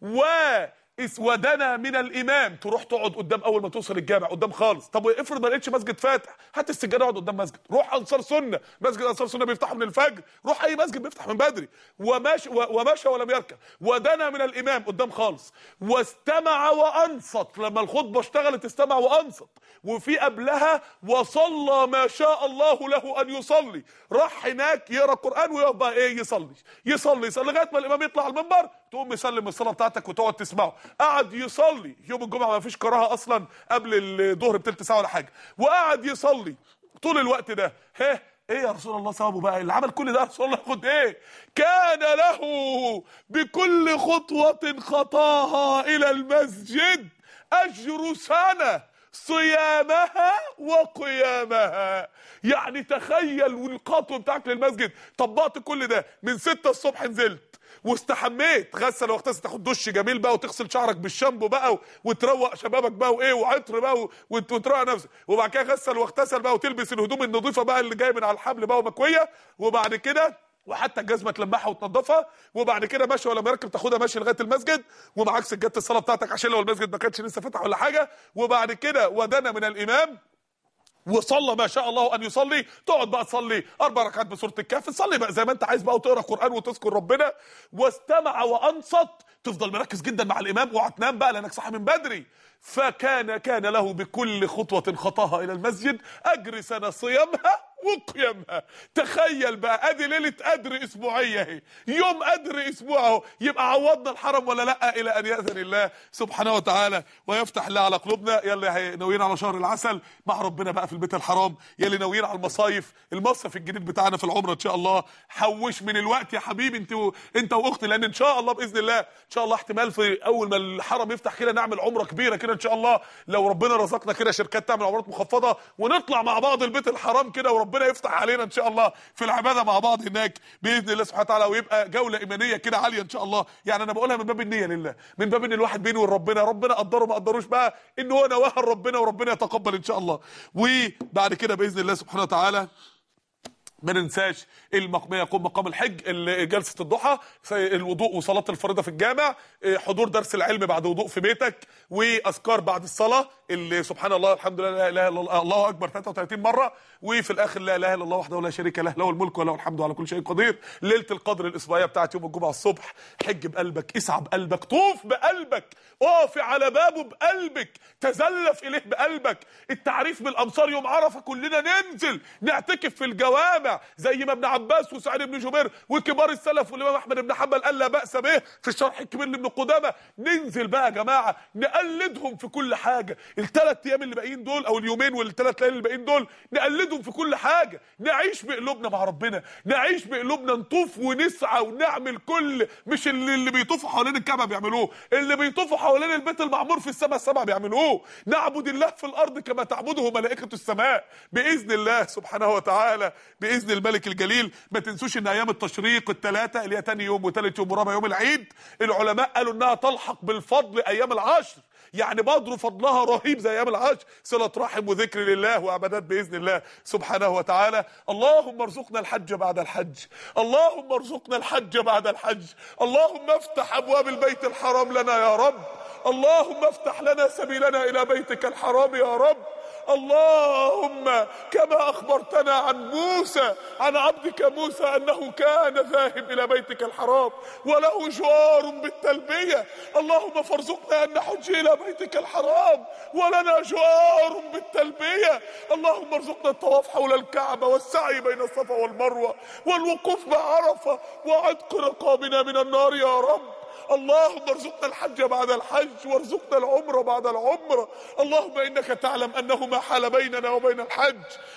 ودنا من الامام، تروح تقعد قدام اول ما توصل الجامع قدام خالص. طب افرض ما لقيتش مسجد فاتح، هات السجاده اقعد قدام مسجد. روح انصار سنه، مسجد انصار سنه بيفتحوا من الفجر، روح اي مسجد بيفتح من بدري. ومشى ولم يركب. ودنا من الامام قدام خالص. واستمع وانصت، لما الخطبه اشتغلت استمع وانصت. وفي قبلها وصلى ما شاء الله له ان يصلي، راح هناك يقرا القران ويقف بقى ايه يصلي لغايه ما الامام يطلع على المنبر، تقوم يسلم الصلاه بتاعتك وتقعد تسمعه. قعد يصلي يوم الجمعه، ما فيش كراهه اصلا قبل الظهر بتلت ساعه ولا حاجه، وقعد يصلي طول الوقت ده. ايه يا رسول الله ثوابه بقى اللي عمل كل ده يا رسول الله؟ ياخد ايه؟ كان له بكل خطوه خطاها الى المسجد اجر سنه صيامها وقيامها. يعني تخيل، والخطوه بتاعك للمسجد طبقت كل ده من 6 الصبح، نزلت واستحميت، غسل واغتسل، تاخد دش جميل بقى وتغسل شعرك بالشامبو بقى وتروق شبابك بقى وايه وعطر بقى وتروق نفسك، وبعد كده غسل واغتسل بقى وتلبس الهدوم النظيفه بقى اللي جايه من على الحبل بقى ومكويه، وبعد كده وحتى الجزمه تلمعها وتنضفها، وبعد كده ماشي ولا مركب تاخدها ماشي لغايه المسجد، ومعاك سجاده الصلاه بتاعتك عشان لو المسجد ما كانش لسه فتح ولا حاجه. وبعد كده ودنا من الامام وصلى ما شاء الله ان يصلي، تقعد بقى تصلي 4 ركعات بسوره الكهف، تصلي بقى زي ما انت عايز بقى وتقرا قران وتذكر ربنا. واستمع وانصت، تفضل مركز جدا مع الامام، اوعى تنام بقى لانك صاحي من بدري. كان له بكل خطوة خطاها الى المسجد اجر سنة صيامها وقيامها. تخيل بقى، ادي ليله قدر اسبوعيه اهي، يوم قدر اسبوع اهو، يبقى عوضنا الحرم ولا لا؟ الى ان ياذن الله سبحانه وتعالى ويفتح الله على قلوبنا. يلا ناويين على شهر العسل مع ربنا بقى في البيت الحرام، يلي ناويين على المصايف، المصيف الجديد بتاعنا في العمره ان شاء الله. حوش من الوقت يا حبيبي انت واختي، لان ان شاء الله باذن الله ان شاء الله احتمال في اول ما الحرم يفتح كده نعمل عمره كبيره كده ان شاء الله، لو ربنا رزقنا كده شركات تعمل عمرات مخفضه ونطلع مع بعض البيت الحرام كده، وربنا يفتح علينا ان شاء الله في العباده مع بعض هناك باذن الله سبحانه وتعالى، ويبقى جوله ايمانيه كده عاليه ان شاء الله. يعني انا بقولها من باب النيه لله، من باب ان الواحد بينه وبين ربنا قدره ما قدروش بقى ان هو نواها ربنا، وربنا يتقبل ان شاء الله. وبعد كده باذن الله سبحانه وتعالى ما ننساش ما يقوم مقام الحج، جلسه الضحى، الوضوء وصلاه الفريضه في الجامع، حضور درس العلم بعد وضوء في بيتك، واذكار بعد الصلاه اللي سبحان الله الحمد لله لا اله الا الله الله اكبر 33 مره، وفي الاخر لا اله الا الله وحده لا شريك له له الملك وله الحمد على كل شيء قدير. ليله القدر الاسبوعيه بتاعت يوم الجمعه الصبح، حج بقلبك، اسعى بقلبك، طوف بقلبك، اقف على بابه بقلبك، تزلف اليه بقلبك. التعريف بالامصار يوم عرفه كلنا ننزل نعتكف في الجوامع زي ما ابن عباس وسعيد بن جبير وكبار السلف والامام احمد بن حنبل قال لا باس به في الشرح الكبير لابن قدامه. ننزل بقى يا جماعه نقلدهم في كل حاجه، الثلاث ايام اللي باقيين دول او اليومين والثلاث ليالي اللي باقيين دول نقلدهم في كل حاجه، نعيش بقلوبنا مع ربنا، نعيش بقلوبنا، نطوف ونسعى ونعمل كل، مش اللي بيطوفوا حوالين الكعبه بيعملوه، اللي بيطوفوا حوالين البيت المعمور في السماء السبع بيعملوه. نعبد الله في الارض كما تعبده ملائكه السماء باذن الله سبحانه وتعالى، باذن الملك الجليل. ما تنسوش ان ايام التشريق الثلاثه اللي هي ثاني يوم وثالث يوم ورابع يوم العيد، العلماء قالوا انها تلحق بالفضل ايام العشر، يعني بدر فضلها رهيب زي ايام العشر، صله رحم وذكر لله وعبادات باذن الله سبحانه وتعالى. اللهم ارزقنا الحج بعد الحج، اللهم ارزقنا الحج بعد الحج، اللهم افتح ابواب البيت الحرام لنا يا رب، اللهم افتح لنا سبيلنا الى بيتك الحرام يا رب. اللهم كما اخبرتنا عن موسى، عن عبدك موسى انه كان ذاهب الى بيتك الحرام وله جوار بالتلبيه، اللهم فارزقنا ان نحج الى بيتك الحرام ولنا جوار بالتلبيه. اللهم ارزقنا الطواف حول الكعبه والسعي بين الصفا والمروه والوقوف بعرفه وعتق رقابنا من النار يا رب. اللهم ارزقنا الحج بعد الحج وارزقنا العمره بعد العمره. اللهم انك تعلم انه ما حال بيننا وبين الحج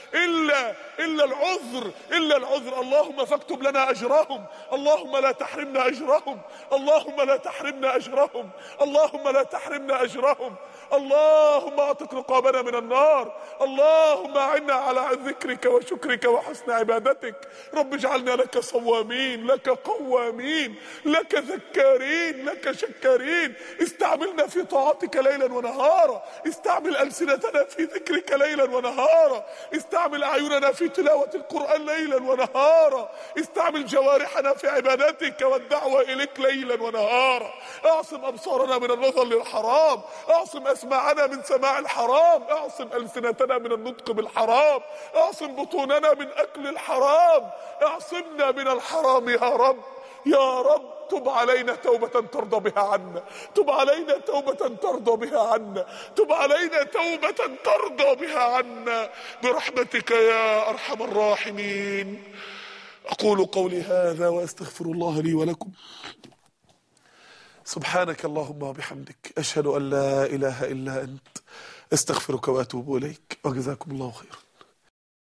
الا العذر، اللهم فاكتب لنا اجرهم، اللهم لا تحرمنا اجرهم، اللهم لا تحرمنا اجرهم، اللهم لا تحرمنا اجرهم. اللهم اعتق رقابنا من النار، اللهم اعنا على ذكرك وشكرك وحسن عبادتك. رب اجعلنا لك صوامين، لك قوامين، لك ذكارين، لك شكارين. استعملنا في طاعتك ليلا ونهارا، استعمل ألسنتنا في ذكرك ليلا ونهارا، استعمل أعيننا في تلاوة القرآن ليلا ونهارا، استعمل جوارحنا في عبادتك والدعوة إليك ليلا ونهارا. اعصم أبصارنا من النظر للحرام، اعصم أسماعنا من سماع الحرام، اعصم ألسنتنا من النطق بالحرام، اعصم بطوننا من أكل الحرام، اعصمنا من الحرام يا رب. يا رب تب علينا توبة ترضى بها عنا، تب علينا توبة ترضى بها عنا، تب علينا توبة ترضى بها عنا برحمتك يا أرحم الراحمين. أقول قولي هذا وأستغفر الله لي ولكم. سبحانك اللهم وبحمدك، أشهد أن لا إله إلا أنت، أستغفرك وأتوب إليك، وجزاكم الله خيرا.